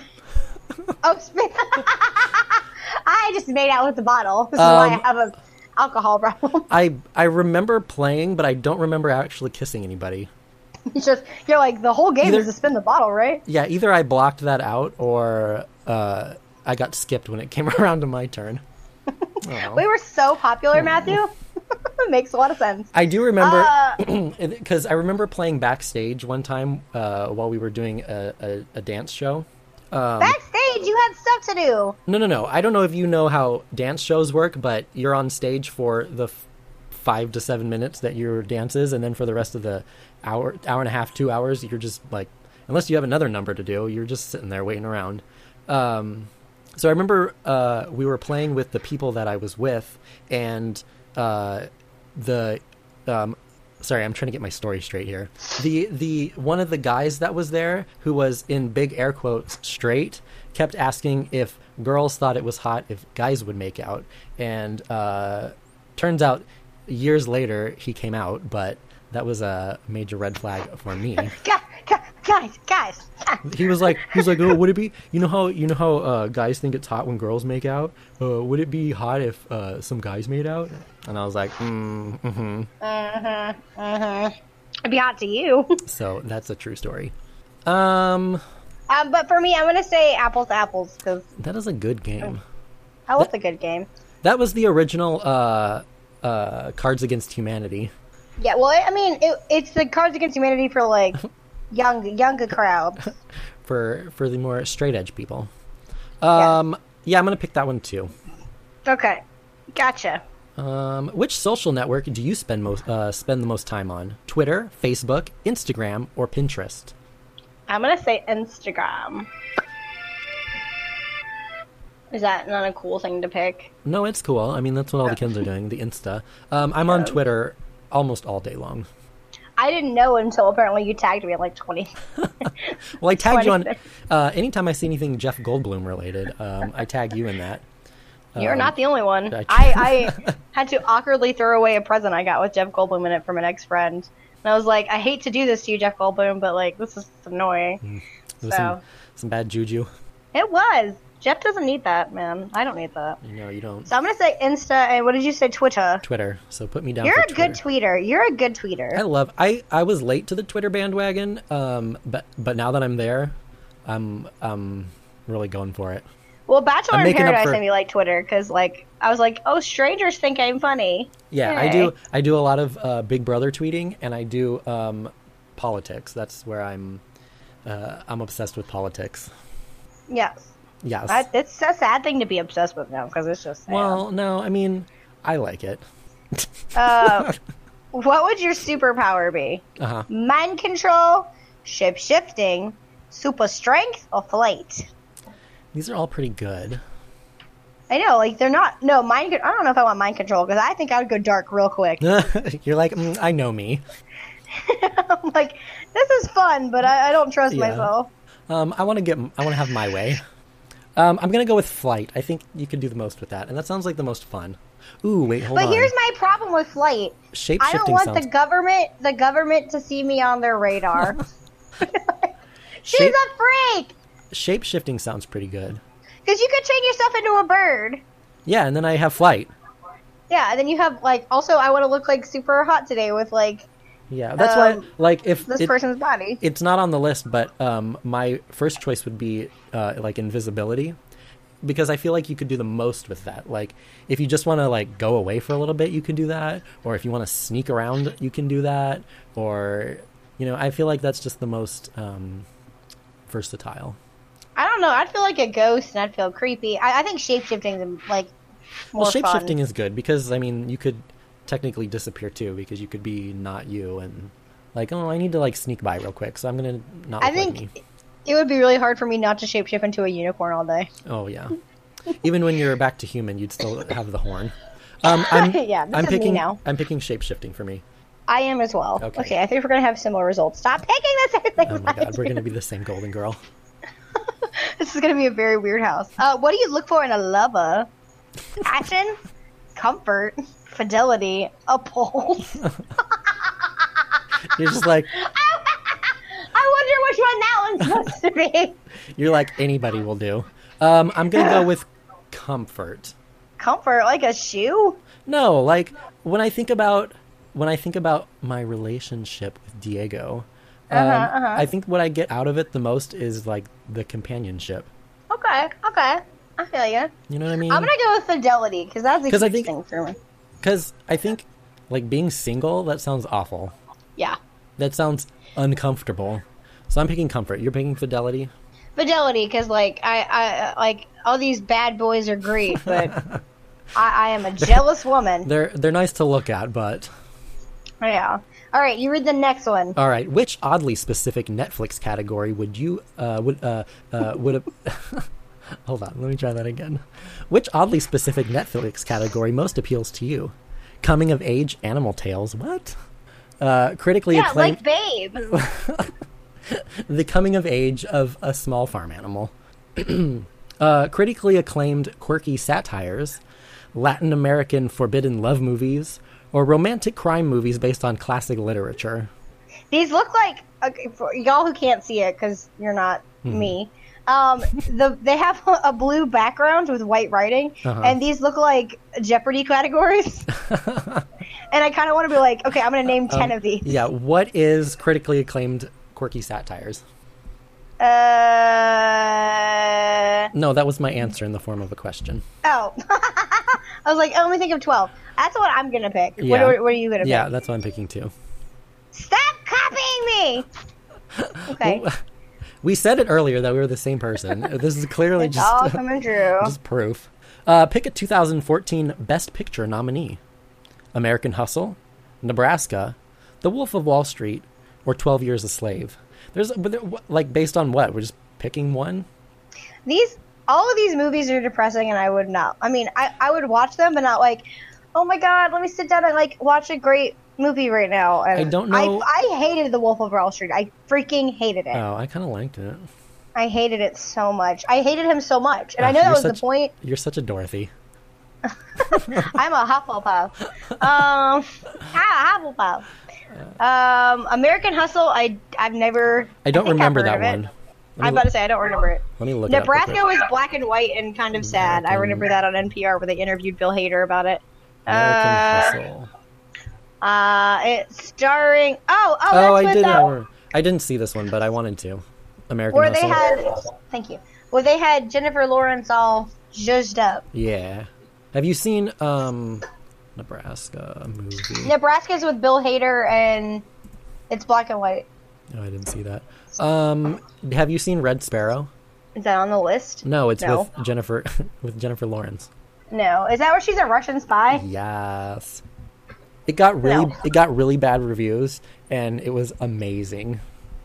Speaker 1: Oh, spin. I just made out with the bottle. This is why I
Speaker 2: Um,
Speaker 1: have a, alcohol problem.
Speaker 2: I I remember playing, but I don't remember actually kissing anybody.
Speaker 1: It's just, you're like, the whole game
Speaker 2: Either-
Speaker 1: is to spin the bottle, right?
Speaker 2: Yeah, either I blocked that out or uh, I got skipped when it came around to my turn. Oh.
Speaker 1: We were so popular, Matthew. It makes a lot of sense.
Speaker 2: I do remember,
Speaker 1: Uh,
Speaker 2: because I remember playing backstage one time uh, while we were doing a, a, a dance show. Um,
Speaker 1: Backstage, you had stuff to do.
Speaker 2: no, no, no. I don't know if you know how dance shows work, but you're on stage for the f- five to seven minutes that your dance is, and then for the rest of the hour, hour and a half, two hours, you're just like, unless you have another number to do, you're just sitting there waiting around. Um, so I remember uh, we were playing with the people that I was with, and uh, the um, sorry, I'm trying to get my story straight here. The the one of the guys that was there, who was in big air quotes straight, kept asking if girls thought it was hot if guys would make out, and uh, turns out years later he came out, but that was a major red flag for me.
Speaker 1: Guys, guys, guys.
Speaker 2: He was like, he was like, oh, would it be? You know how you know how uh, guys think it's hot when girls make out? Uh, would it be hot if uh, some guys made out? And I was like, mm, mm-hmm.
Speaker 1: Mm-hmm, mm-hmm. It'd be hot to you.
Speaker 2: So that's a true story. Um,
Speaker 1: Um, but for me, I'm gonna say apples to apples because
Speaker 2: that is a good game.
Speaker 1: that was a good game.
Speaker 2: That was the original uh, uh, Cards Against Humanity.
Speaker 1: Yeah, well, I mean, it, it's the Cards Against Humanity for like young, younger crowds.
Speaker 2: for for the more straight edge people. Um, yeah. yeah, I'm gonna pick that one too.
Speaker 1: Okay, gotcha.
Speaker 2: Um, which social network do you spend most uh, spend the most time on? Twitter, Facebook, Instagram, or Pinterest?
Speaker 1: I'm gonna say Instagram. Is that not a cool thing to pick?
Speaker 2: No, it's cool. I mean, that's what all the kids are doing. The Insta. Um, I'm on Twitter almost all day long.
Speaker 1: I didn't know until apparently you tagged me at like twenty.
Speaker 2: Well, I tagged you on.
Speaker 1: twenty.
Speaker 2: Uh, anytime I see anything Jeff Goldblum related, um, I tag you in that.
Speaker 1: You're
Speaker 2: Um,
Speaker 1: not the only one.
Speaker 2: I-
Speaker 1: I, I had to awkwardly throw away a present I got with Jeff Goldblum in it from an ex-friend. And I was like, I hate to do this to you, Jeff Goldblum, but like, this is annoying.
Speaker 2: It was
Speaker 1: So,
Speaker 2: some, some bad juju.
Speaker 1: it was. Jeff doesn't need that, man. I don't need that.
Speaker 2: No, you don't.
Speaker 1: So I'm going to say Insta, and what did you say, Twitter?
Speaker 2: Twitter. So put me down.
Speaker 1: You're
Speaker 2: for
Speaker 1: a good
Speaker 2: Twitter.
Speaker 1: tweeter. You're a good tweeter.
Speaker 2: I love. I, I was late to the Twitter bandwagon, um, but but now that I'm there, I'm I'm really going for it.
Speaker 1: Well, Bachelor
Speaker 2: I'm
Speaker 1: in
Speaker 2: making up
Speaker 1: Paradise
Speaker 2: for-
Speaker 1: made me like Twitter, because like, I was like, oh, strangers think I'm funny.
Speaker 2: Yeah, I
Speaker 1: Yay.
Speaker 2: do. I do a lot of uh, Big Brother tweeting, and I do um, politics. That's where I'm. Uh, I'm obsessed with politics.
Speaker 1: Yes.
Speaker 2: Yes.
Speaker 1: I, it's a sad thing to be obsessed with now, because it's just sad.
Speaker 2: Well, no, I mean, I like it.
Speaker 1: Uh, what would your superpower be?
Speaker 2: Uh huh.
Speaker 1: Mind control, shape shifting, super strength, or flight?
Speaker 2: These are all pretty good.
Speaker 1: I know, like they're not. No, mind. con- I don't know if I want mind control because I think I would go dark real quick.
Speaker 2: You're like, mm, I know me.
Speaker 1: I'm like, this is fun, but I, I don't trust
Speaker 2: Yeah.
Speaker 1: myself.
Speaker 2: Um, I want to get. I want to have my way. Um, I'm gonna go with flight. I think you could do the most with that, and that sounds like the most fun. Ooh, wait, hold
Speaker 1: But
Speaker 2: on.
Speaker 1: here's my problem with flight.
Speaker 2: Shape
Speaker 1: I don't
Speaker 2: shifting
Speaker 1: want
Speaker 2: sounds.
Speaker 1: the government, the government to see me on their radar. She's
Speaker 2: Shape-
Speaker 1: a freak.
Speaker 2: Shape shifting sounds pretty good.
Speaker 1: Because you could change yourself into a bird.
Speaker 2: Yeah, and then I have flight.
Speaker 1: Yeah, and then you have like. Also, I want to look like super hot today with like
Speaker 2: Yeah, that's
Speaker 1: Um,
Speaker 2: why. Like, if
Speaker 1: this
Speaker 2: it-
Speaker 1: person's body.
Speaker 2: it's not on the list, but um, my first choice would be uh, like invisibility, because I feel like you could do the most with that. Like, if you just want to like go away for a little bit, you could do that, or if you want to sneak around, you can do that, or you know, I feel like that's just the most um, versatile.
Speaker 1: I don't know. I'd feel like a ghost, and I'd feel creepy. I, I think shapeshifting is like more
Speaker 2: Well, shape
Speaker 1: fun.
Speaker 2: shifting is good because I mean, you could technically disappear too, because you could be not you and like, oh, I need to like sneak by real quick, so I'm gonna not.
Speaker 1: I
Speaker 2: look like
Speaker 1: think
Speaker 2: me.
Speaker 1: it would be really hard for me not to shapeshift into a unicorn all day.
Speaker 2: Oh yeah. Even when you're back to human, you'd still have the horn. Um, I'm,
Speaker 1: Yeah, this
Speaker 2: I'm
Speaker 1: is me
Speaker 2: picking.
Speaker 1: now.
Speaker 2: I'm picking shape shifting for me.
Speaker 1: I am as well.
Speaker 2: Okay.
Speaker 1: Okay, I think we're gonna have similar results. Stop picking the same things.
Speaker 2: Oh my
Speaker 1: I
Speaker 2: god, we're
Speaker 1: do.
Speaker 2: gonna be the same golden girl.
Speaker 1: This is gonna be a very weird house. Uh, what do you look for in a lover? Passion, comfort, fidelity, a pulse.
Speaker 2: You're just like
Speaker 1: I wonder which one that one's supposed to be.
Speaker 2: you're like anybody will do. Um, I'm gonna go with comfort.
Speaker 1: Comfort, like a shoe?
Speaker 2: No, like when I think about when I think about my relationship with Diego, um,
Speaker 1: Uh-huh, uh-huh.
Speaker 2: I think what I get out of it the most is like the companionship.
Speaker 1: Okay, okay. I feel you.
Speaker 2: You know what I mean?
Speaker 1: I'm gonna go with fidelity, because that's a
Speaker 2: 'Cause I
Speaker 1: huge
Speaker 2: think-
Speaker 1: thing for me.
Speaker 2: Because I think like being single, that sounds awful.
Speaker 1: Yeah.
Speaker 2: That sounds uncomfortable. So I'm picking comfort. You're picking fidelity?
Speaker 1: Fidelity, because, like, I, I, like, all these bad boys are great, but I, I am a jealous woman.
Speaker 2: They're they're nice to look at, but
Speaker 1: Yeah. All right, you read the next one.
Speaker 2: all right. Which oddly specific Netflix category would you uh would uh uh would hold on, let me try that again. Which oddly specific Netflix category most appeals to you? Coming of age animal tales. What? Uh, critically
Speaker 1: Yeah,
Speaker 2: acclaimed.
Speaker 1: like Babe.
Speaker 2: The coming of age of a small farm animal. uh, critically acclaimed quirky satires, Latin American forbidden love movies, or romantic crime movies based on classic literature.
Speaker 1: These look like, okay, for y'all who can't see it because you're not
Speaker 2: Hmm.
Speaker 1: me. Um, the they have a blue background with white writing,
Speaker 2: Uh-huh.
Speaker 1: and these look like Jeopardy categories. And I kind of want to be like, okay, I'm going to name ten of these.
Speaker 2: Um, Yeah, what is critically acclaimed quirky satires?
Speaker 1: Uh,
Speaker 2: No, that was my answer in the form of a question.
Speaker 1: oh. I was like, oh, let me think of twelve. That's what I'm going to pick. What,
Speaker 2: Yeah.
Speaker 1: are, what are you going to
Speaker 2: Yeah,
Speaker 1: pick?
Speaker 2: that's what I'm picking too.
Speaker 1: Stop copying me! Okay.
Speaker 2: We said it earlier that we were the same person. This is clearly
Speaker 1: It's
Speaker 2: just
Speaker 1: all coming true.
Speaker 2: just proof. Uh, pick a two thousand fourteen Best Picture nominee: American Hustle, Nebraska, The Wolf of Wall Street, or twelve Years a Slave. There's but there, what- like based on what? We're just picking one.
Speaker 1: These, all of these movies are depressing, and I would not. I mean, I, I would watch them, but not like, oh my god, let me sit down and like watch a great movie right now. And
Speaker 2: I don't know-
Speaker 1: I, I hated The Wolf of Wall Street. I freaking hated it.
Speaker 2: Oh, I kind of liked it.
Speaker 1: I hated it so much. I hated him so much, and
Speaker 2: Ah,
Speaker 1: I know that
Speaker 2: you're
Speaker 1: was
Speaker 2: such-
Speaker 1: the point.
Speaker 2: You're such a Dorothy.
Speaker 1: I'm a Hufflepuff. Um, ah, Hufflepuff. Um, American Hustle. I I've never.
Speaker 2: I don't
Speaker 1: think I've
Speaker 2: remember
Speaker 1: heard
Speaker 2: that
Speaker 1: of it.
Speaker 2: one. Let me,
Speaker 1: I'm about to say I don't remember it.
Speaker 2: let me look it up real
Speaker 1: Nebraska
Speaker 2: quick.
Speaker 1: was black and white and kind of sad. I
Speaker 2: American-
Speaker 1: remember that on N P R where they interviewed Bill Hader about it.
Speaker 2: American
Speaker 1: Uh,
Speaker 2: Hustle.
Speaker 1: Uh, it's starring. Oh, oh,
Speaker 2: Oh,
Speaker 1: that's
Speaker 2: I
Speaker 1: with,
Speaker 2: did.
Speaker 1: uh,
Speaker 2: remember. I didn't see this one, but I wanted to. American
Speaker 1: where
Speaker 2: Hustle.
Speaker 1: they had. Thank you. Where they had Jennifer Lawrence all zhuzhed up.
Speaker 2: Yeah. Have you seen um Nebraska movie?
Speaker 1: Nebraska's with Bill Hader and it's black and white.
Speaker 2: No, I didn't see that. Um, have you seen Red Sparrow?
Speaker 1: Is that on the list?
Speaker 2: No, it's
Speaker 1: No.
Speaker 2: with Jennifer with Jennifer Lawrence.
Speaker 1: No. Is that where she's a Russian spy?
Speaker 2: Yes. It got really
Speaker 1: No.
Speaker 2: it got really bad reviews, and it was amazing.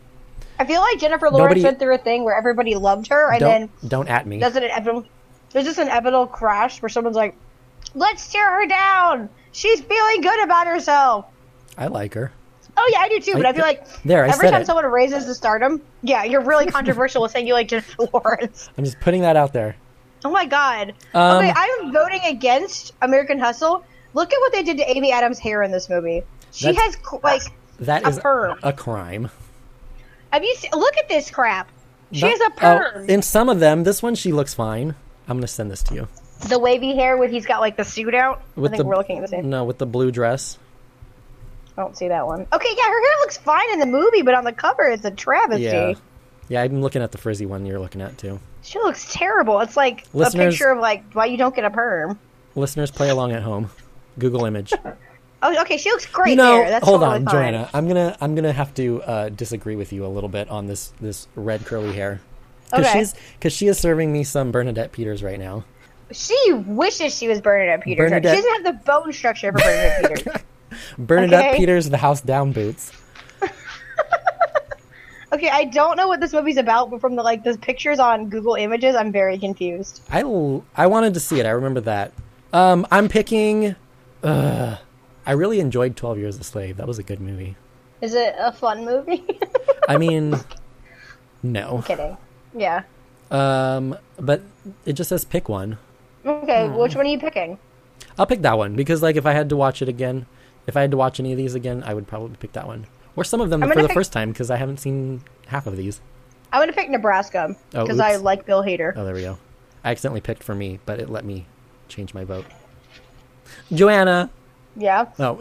Speaker 1: I feel like Jennifer Lawrence
Speaker 2: Nobody-
Speaker 1: went through a thing where everybody loved her, and
Speaker 2: Don't
Speaker 1: then
Speaker 2: don't at me.
Speaker 1: does it inevitable? There's just an inevitable crash where someone's like, "Let's tear her down. She's feeling good about herself."
Speaker 2: I like her.
Speaker 1: Oh yeah, I do too. But
Speaker 2: I-
Speaker 1: I, feel like
Speaker 2: there, I
Speaker 1: every
Speaker 2: said
Speaker 1: time
Speaker 2: it.
Speaker 1: someone raises to stardom, yeah, you're really controversial with saying you like Jennifer Lawrence.
Speaker 2: I'm just putting that out there.
Speaker 1: Oh my god.
Speaker 2: Um,
Speaker 1: okay, I'm voting against American Hustle. Look at what they did to Amy Adams' hair in this movie. She
Speaker 2: That's-
Speaker 1: has like
Speaker 2: That
Speaker 1: a
Speaker 2: is
Speaker 1: perm.
Speaker 2: a crime.
Speaker 1: Have you seen, look at this crap? She
Speaker 2: Not-
Speaker 1: has a
Speaker 2: oh,
Speaker 1: perm.
Speaker 2: in some of them, this one she looks fine. I'm gonna send this to you.
Speaker 1: The wavy hair with he's got like the suit out.
Speaker 2: With
Speaker 1: I think
Speaker 2: the
Speaker 1: we're looking at the same.
Speaker 2: No, with the blue dress.
Speaker 1: I don't see that one. Okay, yeah, her hair looks fine in the movie, but on the cover it's a travesty.
Speaker 2: Yeah. Yeah, I'm looking at the frizzy one you're looking at too.
Speaker 1: She looks terrible. It's like
Speaker 2: Listeners-
Speaker 1: a picture of like why you don't get a perm.
Speaker 2: Listeners, play along at home. Google image.
Speaker 1: Oh, okay, she looks great
Speaker 2: You know,
Speaker 1: there. That's
Speaker 2: hold
Speaker 1: totally
Speaker 2: on,
Speaker 1: fine.
Speaker 2: Joanna. I'm gonna I'm gonna have to uh, disagree with you a little bit on this this red curly hair. Because
Speaker 1: Okay.
Speaker 2: she's because she is serving me some Bernadette Peters right now.
Speaker 1: She wishes she was Bernadette Peters.
Speaker 2: Bernadette-
Speaker 1: She doesn't have the bone structure for Bernadette Peters.
Speaker 2: Bernadette
Speaker 1: Okay.
Speaker 2: Peters, the house down boots.
Speaker 1: Okay, I don't know what this movie's about, but from the like the pictures on Google Images, I'm very confused.
Speaker 2: I, l- I wanted to see it. I remember that. Um, I'm picking. Uh, I really enjoyed twelve Years a Slave. That was a good movie.
Speaker 1: Is it a fun movie?
Speaker 2: I mean, no.
Speaker 1: Kidding. Yeah.
Speaker 2: Um, but it just says pick one.
Speaker 1: Okay,
Speaker 2: Hmm.
Speaker 1: which one are you picking?
Speaker 2: I'll pick that one because, like, if I had to watch it again, if I had to watch any of these again, I would probably pick that one, or some of them
Speaker 1: I'm
Speaker 2: for
Speaker 1: gonna
Speaker 2: the
Speaker 1: pick-
Speaker 2: first time because I haven't seen half of these.
Speaker 1: I'm gonna pick Nebraska
Speaker 2: Oh,
Speaker 1: because I
Speaker 2: oops.
Speaker 1: like Bill Hader.
Speaker 2: Oh, there we go. I accidentally picked for me, but it let me change my vote. Joanna.
Speaker 1: Yeah.
Speaker 2: Oh.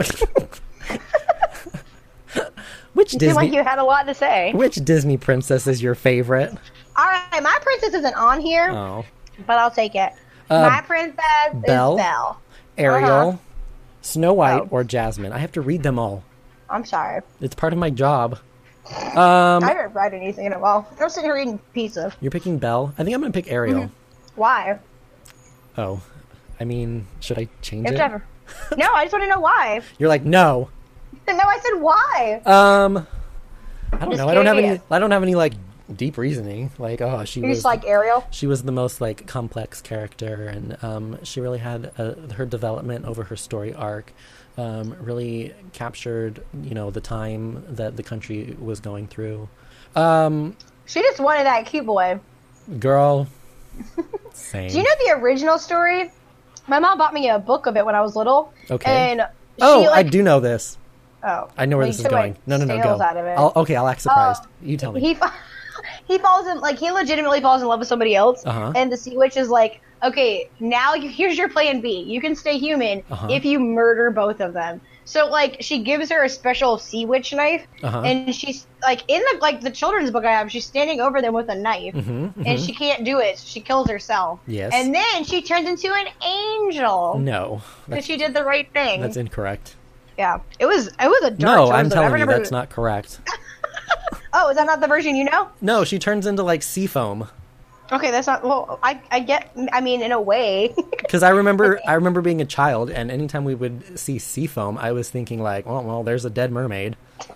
Speaker 2: Which
Speaker 1: You
Speaker 2: Disney?
Speaker 1: seem like you had a lot to say.
Speaker 2: Which Disney princess is your favorite?
Speaker 1: All right, my princess isn't on here,
Speaker 2: Oh.
Speaker 1: but I'll take it.
Speaker 2: Uh,
Speaker 1: my princess
Speaker 2: Belle?
Speaker 1: is Belle.
Speaker 2: Ariel,
Speaker 1: Uh-huh.
Speaker 2: Snow White,
Speaker 1: Oh.
Speaker 2: or Jasmine? I have to read them all.
Speaker 1: I'm sorry.
Speaker 2: It's part of my job. Um,
Speaker 1: I haven't read anything in a while. I'm sitting here reading pizza.
Speaker 2: you're picking Belle. I think I'm gonna pick Ariel.
Speaker 1: Why?
Speaker 2: Oh, I mean, should I change
Speaker 1: You
Speaker 2: it?
Speaker 1: have to have- No, I just want to know why.
Speaker 2: You're like, no.
Speaker 1: No, I said why.
Speaker 2: Um, I don't
Speaker 1: Just
Speaker 2: know. I don't have any.
Speaker 1: curious.
Speaker 2: I don't have any like deep reasoning. Like, oh, she
Speaker 1: You
Speaker 2: was
Speaker 1: just like Ariel.
Speaker 2: she was the most like complex character, and um, she really had uh her development over her story arc. Um, really captured, you know, the time that the country was going through. Um,
Speaker 1: She just wanted that cute boy.
Speaker 2: girl, same.
Speaker 1: Do you know the original story? My mom bought me a book of it when I was little.
Speaker 2: Okay.
Speaker 1: And she,
Speaker 2: oh,
Speaker 1: like,
Speaker 2: I do know this.
Speaker 1: Oh,
Speaker 2: I know where
Speaker 1: well,
Speaker 2: this
Speaker 1: you
Speaker 2: is
Speaker 1: took my
Speaker 2: going. No, no, no,
Speaker 1: sales
Speaker 2: go.
Speaker 1: Out of it.
Speaker 2: I'll, okay, I'll act surprised.
Speaker 1: Uh,
Speaker 2: you tell me.
Speaker 1: He fa- he falls in like he legitimately falls in love with somebody else,
Speaker 2: Uh-huh.
Speaker 1: and the sea witch is like, okay, now you, here's your plan B. You can stay human
Speaker 2: Uh-huh.
Speaker 1: if you murder both of them. So like she gives her a special sea witch knife,
Speaker 2: Uh-huh.
Speaker 1: and she's like in the like the children's book I have, she's standing over them with a knife,
Speaker 2: Mhm, mhm.
Speaker 1: and she can't do it. So she kills herself.
Speaker 2: Yes.
Speaker 1: And then she turns into an angel
Speaker 2: No,
Speaker 1: because
Speaker 2: that's,
Speaker 1: she did the right thing.
Speaker 2: that's incorrect.
Speaker 1: Yeah, it was it was a dark.
Speaker 2: No,
Speaker 1: choice,
Speaker 2: I'm
Speaker 1: though.
Speaker 2: telling
Speaker 1: I
Speaker 2: you
Speaker 1: remember-
Speaker 2: that's not correct.
Speaker 1: Oh, is that not the version you know?
Speaker 2: No, she turns into like sea foam.
Speaker 1: Okay, that's not. Well, I I get. I mean, in a way.
Speaker 2: Because I remember, I remember being a child, and anytime we would see sea foam, I was thinking like, "Oh, well, there's a dead mermaid."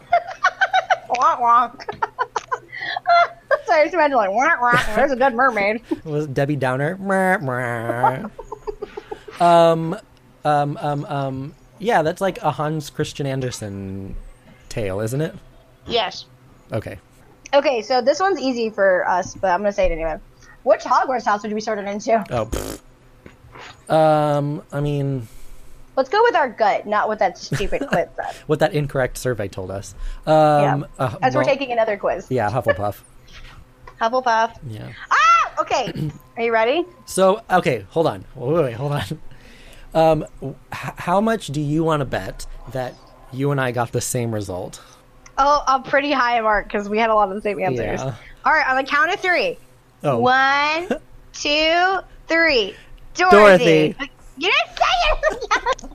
Speaker 1: Wonk wonk. Sorry, I just imagine like wonk wonk. There's a dead mermaid.
Speaker 2: Was Debbie Downer? Mwah, mwah. um, um, um, um. Yeah, that's like a Hans Christian Andersen tale, isn't it?
Speaker 1: Yes.
Speaker 2: Okay.
Speaker 1: Okay, so this one's easy for us, but I'm gonna say it anyway. Which Hogwarts house would you be sorted into?
Speaker 2: Oh. Pfft. Um. I mean,
Speaker 1: Let's go with our gut, not what that stupid quiz said.
Speaker 2: what that incorrect survey told us. Um.
Speaker 1: Yeah.
Speaker 2: uh,
Speaker 1: As we're
Speaker 2: well,
Speaker 1: taking another quiz.
Speaker 2: Yeah, Hufflepuff.
Speaker 1: Hufflepuff.
Speaker 2: Yeah.
Speaker 1: Ah! Okay. Are you ready?
Speaker 2: So, okay, hold on. Wait, wait, wait, hold on. Um, h- how much do you want to bet that you and I got the same result?
Speaker 1: Oh, a pretty high mark because we had a lot of the same answers.
Speaker 2: Yeah.
Speaker 1: All right, on the count of three.
Speaker 2: Oh,
Speaker 1: One, two, three. Dorothy.
Speaker 2: Dorothy.
Speaker 1: You didn't say it.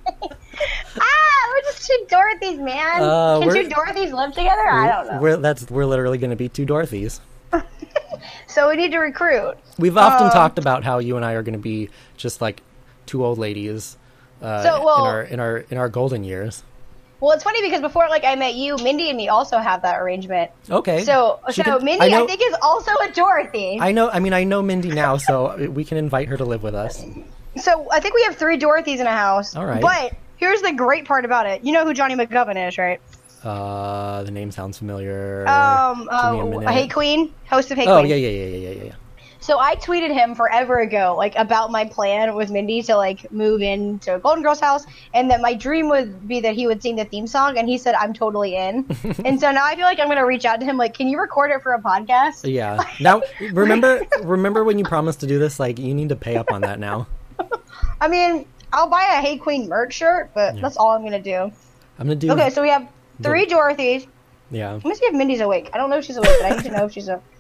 Speaker 1: Ah, we're just two Dorothys, man.
Speaker 2: Uh,
Speaker 1: Can
Speaker 2: we're-
Speaker 1: two Dorothys live together? I don't know.
Speaker 2: We're that's we're literally going to be two Dorothys.
Speaker 1: So we need to recruit.
Speaker 2: We've often
Speaker 1: Um,
Speaker 2: talked about how you and I are going to be just like two old ladies uh,
Speaker 1: So, well-
Speaker 2: in our in our in our golden years.
Speaker 1: Well, it's funny because before, like, I met you, Mindy and me also have that arrangement.
Speaker 2: Okay.
Speaker 1: So,
Speaker 2: She
Speaker 1: so
Speaker 2: could-
Speaker 1: Mindy, I,
Speaker 2: I know-
Speaker 1: think, is also a Dorothy.
Speaker 2: I know. I mean, I know Mindy now, so we can invite her to live with us.
Speaker 1: So I think we have three Dorothys in a house.
Speaker 2: All right.
Speaker 1: But here's the great part about it. You know who Johnny McGovern is, right?
Speaker 2: Uh, the name sounds familiar.
Speaker 1: Um,
Speaker 2: Give me a
Speaker 1: uh,
Speaker 2: minute.
Speaker 1: Hey Queen, host of Hey
Speaker 2: Oh
Speaker 1: Queen.
Speaker 2: yeah, yeah, yeah, yeah, yeah, yeah.
Speaker 1: So I tweeted him forever ago, like about my plan with Mindy to like move into a Golden Girls house, and that my dream would be that he would sing the theme song, and he said I'm totally in. And so now I feel like I'm gonna reach out to him, like, can you record it for a podcast?
Speaker 2: Yeah. Now, remember, remember when you promised to do this? Like, you need to pay up on that now.
Speaker 1: I mean, I'll buy a Hey Queen merch shirt, but
Speaker 2: Yeah.
Speaker 1: that's all I'm gonna do.
Speaker 2: I'm gonna do.
Speaker 1: Okay, so we have three Dorothys.
Speaker 2: Yeah.
Speaker 1: Let me see if Mindy's awake. I don't know if she's awake, but I need to know if she's a.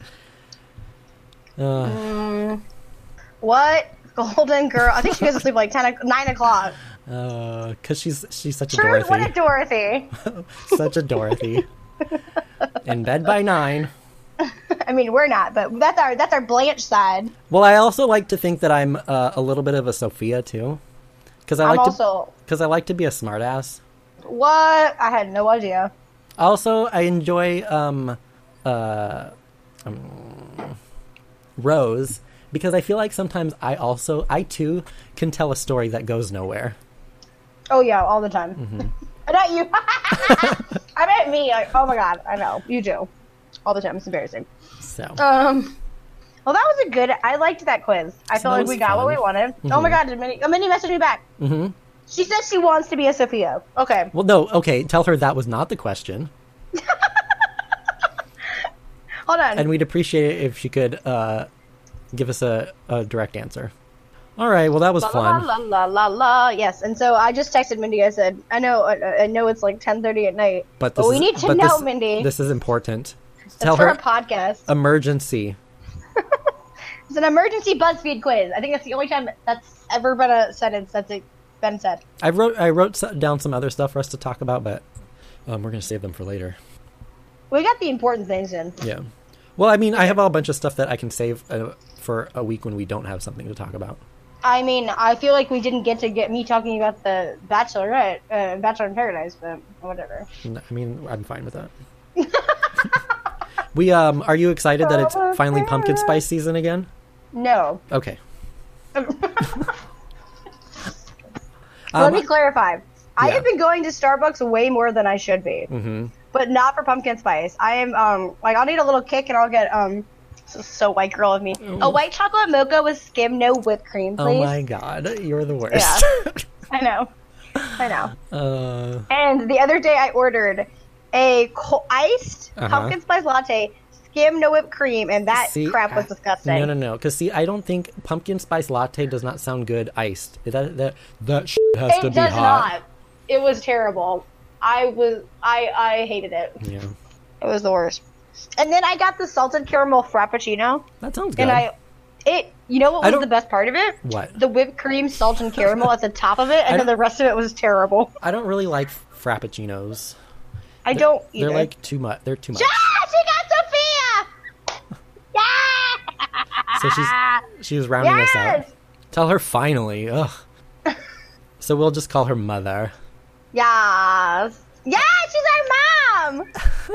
Speaker 2: Uh,
Speaker 1: Mm, what Golden Girl? I think she goes to sleep like ten, o- nine o'clock.
Speaker 2: uh, cause she's she's such a
Speaker 1: Sure, what a
Speaker 2: Dorothy,
Speaker 1: Dorothy.
Speaker 2: such a Dorothy. In bed by nine.
Speaker 1: I mean, we're not, but that's our that's our Blanche side.
Speaker 2: Well, I also like to think that I'm uh, a little bit of a Sophia too, because I
Speaker 1: I'm
Speaker 2: like to
Speaker 1: also
Speaker 2: because I like to be a smartass.
Speaker 1: what? I had no idea.
Speaker 2: Also, I enjoy um, uh, um, Rose because I feel like sometimes I also I too can tell a story that goes nowhere.
Speaker 1: Oh yeah, all the time.
Speaker 2: Mm-hmm.
Speaker 1: Not you. I meant me. Like, oh my god, I know you do. All the time. It's embarrassing.
Speaker 2: So
Speaker 1: Um. Well, that was a good. I liked that quiz. I
Speaker 2: So
Speaker 1: feel
Speaker 2: that
Speaker 1: like
Speaker 2: was
Speaker 1: we got what
Speaker 2: fun.
Speaker 1: we wanted. Oh
Speaker 2: Mhm.
Speaker 1: my god, did Minnie? Oh, Minnie messaged me back.
Speaker 2: hmm
Speaker 1: She says she wants to be a Sophia. Okay.
Speaker 2: well, no, okay. Tell her that was not the question,
Speaker 1: Hold on.
Speaker 2: and we'd appreciate it if she could uh, give us a, a direct answer. All right. Well, that was
Speaker 1: La
Speaker 2: fun.
Speaker 1: la la la la la. Yes, and so I just texted Mindy. I said, I know, I, I know it's like ten thirty at night,
Speaker 2: But,
Speaker 1: but,
Speaker 2: this
Speaker 1: we
Speaker 2: is,
Speaker 1: need to
Speaker 2: but
Speaker 1: know,
Speaker 2: this,
Speaker 1: Mindy.
Speaker 2: This is important.
Speaker 1: It's
Speaker 2: Tell
Speaker 1: for
Speaker 2: her
Speaker 1: a podcast.
Speaker 2: emergency.
Speaker 1: It's an emergency BuzzFeed quiz. I think that's the only time that's ever been a sentence that's been said.
Speaker 2: I wrote I wrote so- down some other stuff for us to talk about, but um, we're gonna save them for later.
Speaker 1: We got the important things in.
Speaker 2: Yeah. Well, I mean, I have a bunch of stuff that I can save uh, for a week when we don't have something to talk about.
Speaker 1: I mean, I feel like we didn't get to get me talking about the Bachelorette, uh, Bachelor in Paradise, but whatever.
Speaker 2: I mean, I'm fine with that. we um, are you excited that it's finally pumpkin spice season again?
Speaker 1: No.
Speaker 2: Okay.
Speaker 1: Let
Speaker 2: Um,
Speaker 1: me clarify. I
Speaker 2: yeah.
Speaker 1: have been going to Starbucks way more than I should be,
Speaker 2: Mm-hmm.
Speaker 1: but not for pumpkin spice. I am um like I'll need a little kick and I'll get um this is so white girl of me a white chocolate mocha with skim, no whipped cream, please.
Speaker 2: Oh my god, you're the worst.
Speaker 1: Yeah. I know, I know.
Speaker 2: uh,
Speaker 1: And the other day I ordered a co- iced
Speaker 2: Uh-huh.
Speaker 1: pumpkin spice latte, skim, no whipped cream, and that
Speaker 2: see,
Speaker 1: crap was
Speaker 2: I-
Speaker 1: disgusting.
Speaker 2: No, no, no. Because see, I don't think pumpkin spice latte does not sound good iced. That that that shit has
Speaker 1: It
Speaker 2: to be
Speaker 1: does
Speaker 2: hot.
Speaker 1: not. It was terrible. I was I I hated it.
Speaker 2: Yeah,
Speaker 1: It was the worst. And then I got the salted caramel frappuccino,
Speaker 2: that sounds good.
Speaker 1: and I it you know what
Speaker 2: I
Speaker 1: was
Speaker 2: don't-
Speaker 1: the best part of it?
Speaker 2: What?
Speaker 1: The whipped cream, salt, and caramel at the top of it, and then
Speaker 2: don't-
Speaker 1: the rest of it was terrible.
Speaker 2: I don't really like frappuccinos.
Speaker 1: I don't
Speaker 2: They're
Speaker 1: either.
Speaker 2: like too much. They're too much.
Speaker 1: Ah, she got Sophia! Yeah!
Speaker 2: So she's she was rounding us out.
Speaker 1: Yes!
Speaker 2: Tell her finally. Ugh. So we'll just call her mother.
Speaker 1: Yes! Yeah, she's our mom!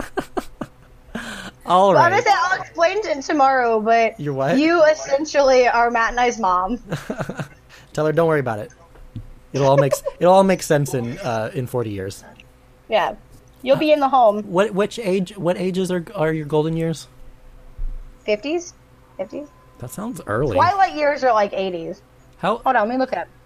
Speaker 2: All
Speaker 1: Well, I'm
Speaker 2: right.
Speaker 1: gonna say I'll explain it tomorrow, but
Speaker 2: You're what?
Speaker 1: you essentially are Matt and I's mom.
Speaker 2: Tell her don't worry about it. It'll all make it'll all make sense in uh, in forty years.
Speaker 1: Yeah. You'll be in the home.
Speaker 2: What which age? What ages are are your golden years?
Speaker 1: fifties? fifties?
Speaker 2: That sounds early.
Speaker 1: Twilight years are like eighties.
Speaker 2: How
Speaker 1: Hold on, let me look it up.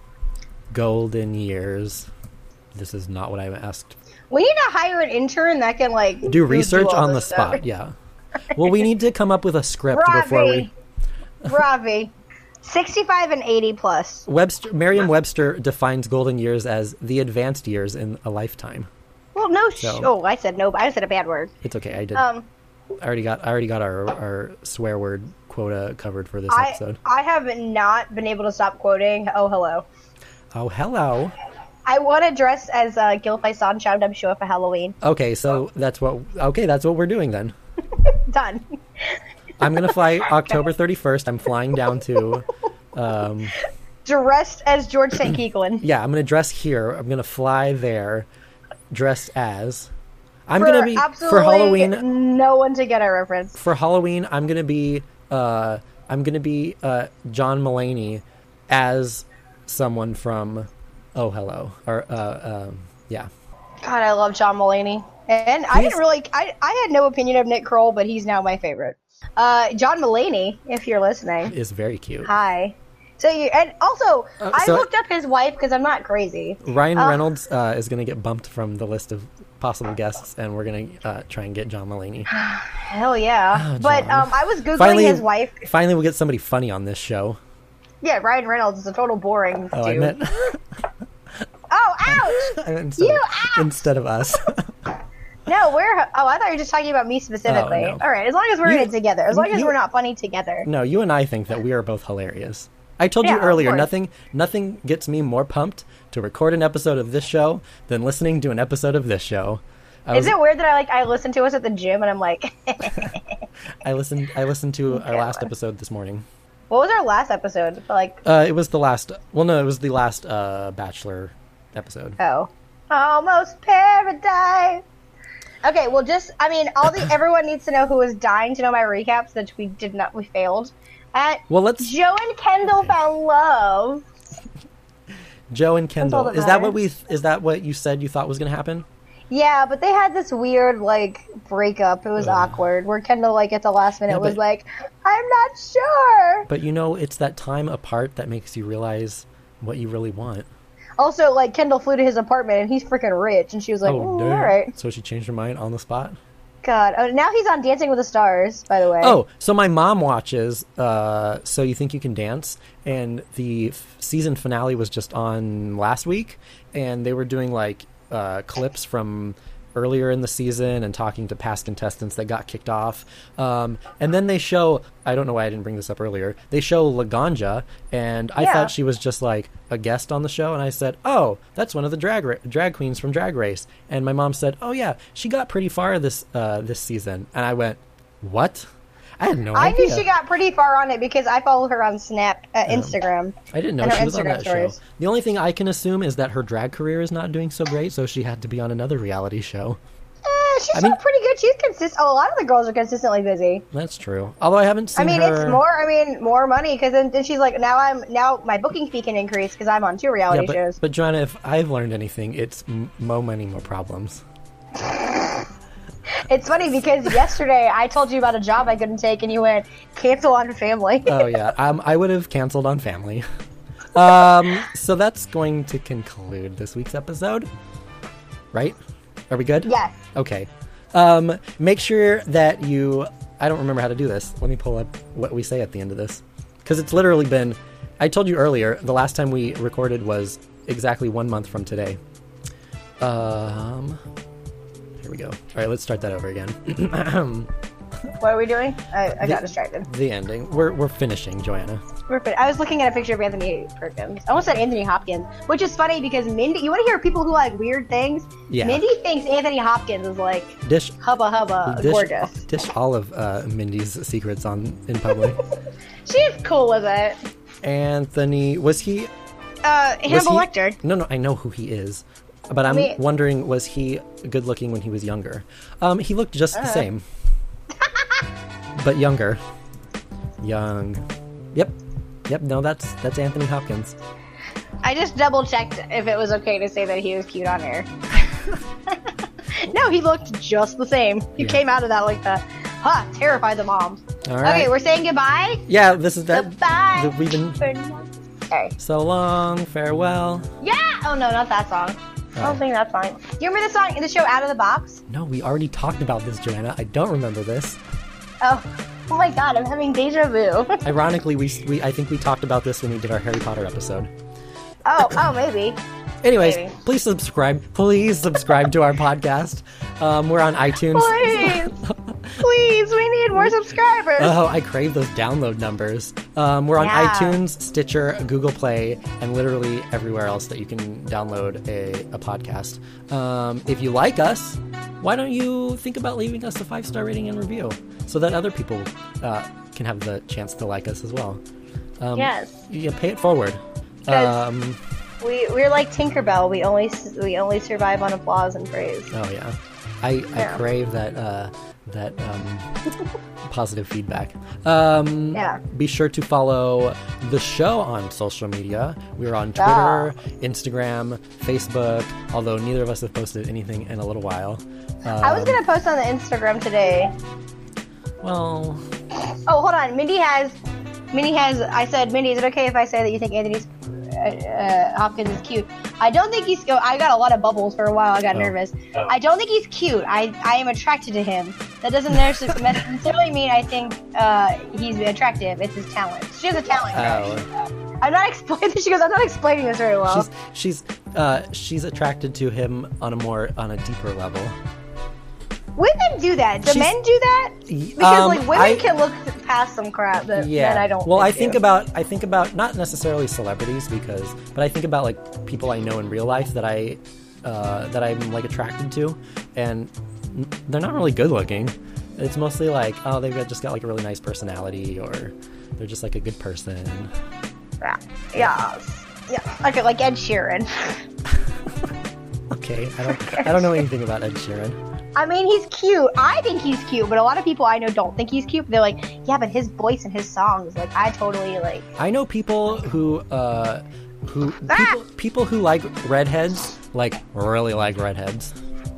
Speaker 2: golden years? This is not what I asked.
Speaker 1: We need to hire an intern that can like
Speaker 2: Do research
Speaker 1: all
Speaker 2: on the
Speaker 1: this
Speaker 2: spot.
Speaker 1: stuff.
Speaker 2: Yeah. Well, we need to come up with a script before we.
Speaker 1: Ravi. Ravi. sixty-five and eighty plus.
Speaker 2: Webster Merriam-Webster defines golden years as the advanced years in a lifetime.
Speaker 1: Well, no. Sh-
Speaker 2: So-
Speaker 1: oh, I said no. But I said a bad word.
Speaker 2: It's okay. I did.
Speaker 1: Um,
Speaker 2: I already got. I already got our our swear word quota covered for this
Speaker 1: I
Speaker 2: episode.
Speaker 1: I have not been able to stop quoting. Oh, hello.
Speaker 2: Oh, hello.
Speaker 1: I want to dress as uh, Gil Faison Chow Dub Show for Halloween.
Speaker 2: Okay, so that's what. Okay, that's what we're doing then.
Speaker 1: Done.
Speaker 2: I'm gonna fly October thirty-first. I'm flying down to. Um,
Speaker 1: Dressed as George Saint Keeklin.
Speaker 2: yeah, I'm gonna dress here. I'm gonna fly there, dressed as. I'm
Speaker 1: For
Speaker 2: gonna be for
Speaker 1: absolutely
Speaker 2: Halloween.
Speaker 1: No one to get our reference.
Speaker 2: For Halloween, I'm gonna be. Uh, I'm gonna be uh, John Mulaney as someone from. Oh, hello. Or uh, um, yeah.
Speaker 1: God, I love John Mulaney. And I didn't really, I, I had no opinion of Nick Kroll, but he's now my favorite. Uh, John Mulaney, if you're listening.
Speaker 2: Is very cute.
Speaker 1: Hi. So you, and also,
Speaker 2: Uh,
Speaker 1: I
Speaker 2: so-
Speaker 1: looked up his wife because I'm not crazy.
Speaker 2: Ryan
Speaker 1: Uh,
Speaker 2: Reynolds uh, is going to get bumped from the list of possible guests, and we're going to uh, try and get John Mulaney.
Speaker 1: Hell yeah. but
Speaker 2: John.
Speaker 1: um, I was Googling
Speaker 2: Finally,
Speaker 1: his wife.
Speaker 2: finally, we'll get somebody funny on this show.
Speaker 1: Yeah, Ryan Reynolds is a total boring
Speaker 2: Oh,
Speaker 1: dude.
Speaker 2: I meant,
Speaker 1: Oh, ouch!
Speaker 2: I meant instead,
Speaker 1: You
Speaker 2: of,
Speaker 1: ass!
Speaker 2: instead of us.
Speaker 1: No, we're. Oh, I thought you were just talking about me specifically.
Speaker 2: Oh, no.
Speaker 1: All right, as long as we're
Speaker 2: You-
Speaker 1: in it together. As long as
Speaker 2: you-
Speaker 1: we're not funny together.
Speaker 2: No, you and I think that we are both hilarious. I told
Speaker 1: Yeah,
Speaker 2: you
Speaker 1: of
Speaker 2: earlier,
Speaker 1: course.
Speaker 2: nothing nothing gets me more pumped to record an episode of this show than listening to an episode of this show. I
Speaker 1: Is
Speaker 2: was-
Speaker 1: it weird that I like I listen to us at the gym and I'm like,
Speaker 2: I listened. I listened to our
Speaker 1: Yeah.
Speaker 2: last episode this morning.
Speaker 1: what was our last episode? Like,
Speaker 2: Uh, it was the last. Well, no, it was the last uh, Bachelor episode.
Speaker 1: oh, almost paradise. Okay, well, just I mean, all the everyone needs to know who was dying to know my recaps that we did not, we failed. At
Speaker 2: Well, let's.
Speaker 1: Joe and Kendall found love.
Speaker 2: Joe and
Speaker 1: all
Speaker 2: Kendall.
Speaker 1: that
Speaker 2: Is that what
Speaker 1: matters.
Speaker 2: we? Is that what you said you thought was going to happen?
Speaker 1: Yeah, but they had this weird like breakup. It was
Speaker 2: Ugh.
Speaker 1: awkward. Where Kendall like at the last minute
Speaker 2: Yeah,
Speaker 1: was
Speaker 2: but-
Speaker 1: like, "I'm not sure."
Speaker 2: But you know, it's that time apart that makes you realize what you really want.
Speaker 1: Also, like Kendall flew to his apartment and he's freaking rich, and she was like,
Speaker 2: oh,
Speaker 1: "Mm,
Speaker 2: damn.
Speaker 1: "All right."
Speaker 2: So she changed her mind on the spot.
Speaker 1: God. Oh, now he's on Dancing with the Stars, by the way.
Speaker 2: Oh, so my mom watches uh, So You Think You Can Dance, and the f- season finale was just on last week, and they were doing like uh, clips from earlier in the season and talking to past contestants that got kicked off. Um, and then they show, I don't know why I didn't bring this up earlier, they show Laganja, and I
Speaker 1: Yeah.
Speaker 2: thought she was just like a guest on the show, and I said, oh, that's one of the drag ra- drag queens from Drag Race. And my mom said, oh yeah, she got pretty far this uh, this season. And I went, what? I had no
Speaker 1: I
Speaker 2: idea.
Speaker 1: knew she got pretty far on it because I follow her on Snap, uh, Instagram.
Speaker 2: I didn't know
Speaker 1: and her
Speaker 2: she was on
Speaker 1: Instagram
Speaker 2: that
Speaker 1: stories.
Speaker 2: show. The only thing I can assume is that her drag career is not doing so great, so she had to be on another reality show.
Speaker 1: Eh, she's
Speaker 2: I
Speaker 1: still
Speaker 2: mean-
Speaker 1: pretty good. She's consistent. Oh, a lot of the girls are consistently busy.
Speaker 2: That's true. Although I haven't
Speaker 1: I
Speaker 2: seen
Speaker 1: mean,
Speaker 2: her...
Speaker 1: it's more. I mean, more money because then, then she's like, now I'm now my booking fee can increase because I'm on two reality
Speaker 2: Yeah, but,
Speaker 1: shows.
Speaker 2: but Joanna, if I've learned anything, it's m- more money, more problems.
Speaker 1: It's funny because yesterday I told you about a job I couldn't take, and you went cancel on family.
Speaker 2: Oh yeah, um, I would have canceled on family. Um, so that's going to conclude this week's episode, right? Are we good?
Speaker 1: Yes.
Speaker 2: Okay. Um, make sure that you... I don't remember how to do this. Let me pull up what we say at the end of this. Because it's literally been... I told you earlier, the last time we recorded was exactly one month from today. Um, here we go. All right, let's start that over again.
Speaker 1: What are we doing? I, I got
Speaker 2: The-
Speaker 1: distracted.
Speaker 2: The ending. We're, we're finishing, Joanna.
Speaker 1: We're fin- I was looking at a picture of Anthony Perkins. I almost said Anthony Hopkins, which is funny because Mindy. You want to hear people who like weird things?
Speaker 2: Yeah.
Speaker 1: Mindy thinks Anthony Hopkins is like
Speaker 2: Dish...
Speaker 1: hubba hubba
Speaker 2: Dish,
Speaker 1: gorgeous.
Speaker 2: dish all of uh, Mindy's secrets on in public.
Speaker 1: She's cool with it.
Speaker 2: Anthony, was he...
Speaker 1: Uh,
Speaker 2: was
Speaker 1: Hannibal
Speaker 2: he-
Speaker 1: Lecter.
Speaker 2: No, no, I know who he is. But I'm
Speaker 1: Me-
Speaker 2: wondering, was he good looking when he was younger? Um, he looked just the
Speaker 1: Uh.
Speaker 2: same. But younger. Young. Yep. Yep, no, that's that's Anthony Hopkins.
Speaker 1: I just double checked if it was okay to say that he was cute on air. No, he looked just the same. He
Speaker 2: Yeah.
Speaker 1: came out of that like that. Huh, terrified the moms.
Speaker 2: All right.
Speaker 1: Okay, we're saying goodbye.
Speaker 2: Yeah, this is that.
Speaker 1: Goodbye.
Speaker 2: that we've been
Speaker 1: Okay.
Speaker 2: so long, farewell.
Speaker 1: Yeah. Oh no, not that song. I
Speaker 2: Oh.
Speaker 1: don't think that's fine. Do you remember the song in the show Out of the Box?
Speaker 2: No, we already talked about this, Joanna. I don't remember this.
Speaker 1: Oh, oh my God, I'm having deja vu.
Speaker 2: Ironically, we, we I think we talked about this when we did our Harry Potter episode.
Speaker 1: oh, oh, maybe.
Speaker 2: Anyways,
Speaker 1: Maybe.
Speaker 2: please subscribe. Please subscribe to our podcast. Um, we're on iTunes.
Speaker 1: Please, please, we need more subscribers.
Speaker 2: Oh, I crave those download numbers. Um, we're on
Speaker 1: Yeah.
Speaker 2: iTunes, Stitcher, Google Play, and literally everywhere else that you can download a, a podcast. Um, if you like us, why don't you think about leaving us a five-star rating and review so that other people uh, can have the chance to like us as well? Um,
Speaker 1: Yes.
Speaker 2: Yeah, pay it forward.
Speaker 1: 'Cause-
Speaker 2: Um,
Speaker 1: We we're like Tinkerbell. We only we only survive on applause and praise.
Speaker 2: oh, yeah. I,
Speaker 1: Yeah.
Speaker 2: I crave that uh, that um, positive feedback. Um,
Speaker 1: Yeah.
Speaker 2: Be sure to follow the show on social media. We're on Twitter, Instagram, Facebook, although neither of us have posted anything in a little while. Um,
Speaker 1: I was gonna post on the Instagram today.
Speaker 2: Well,
Speaker 1: Oh, hold on. Mindy has. Mindy has. I said, Mindy, is it okay if I say that you think Anthony's uh, uh, Hopkins is cute? I don't think he's. Oh, I got a lot of bubbles for a while. I got
Speaker 2: Oh.
Speaker 1: nervous. I don't think he's cute. I I am attracted to him. That doesn't necessarily mean I think uh, he's attractive. It's his talent. She has a talent. Crush.
Speaker 2: oh,
Speaker 1: I'm not explaining. She goes. I'm not explaining this very well.
Speaker 2: she's she's uh, she's attracted to him on a more on a deeper level.
Speaker 1: Women do that. Do
Speaker 2: She's-
Speaker 1: men do that?
Speaker 2: Y-
Speaker 1: Because
Speaker 2: um,
Speaker 1: like women
Speaker 2: I-
Speaker 1: can look past some crap that
Speaker 2: Yeah.
Speaker 1: men I don't.
Speaker 2: well, I
Speaker 1: do.
Speaker 2: think about I think about not necessarily celebrities because, but I think about like people I know in real life that I uh, that I'm like attracted to, and n- they're not really good looking. It's mostly like, oh, they've got, just got like a really nice personality, or they're just like a good person.
Speaker 1: Yeah. Yes. Yeah. Okay, like Ed Sheeran.
Speaker 2: Okay, I don't I don't know anything about Ed Sheeran.
Speaker 1: I mean, he's cute. I think he's cute, but a lot of people I know don't think he's cute. They're like, yeah, but his voice and his songs, like, I totally like.
Speaker 2: I know people who uh, who
Speaker 1: Ah!
Speaker 2: people people who like redheads, like really like redheads.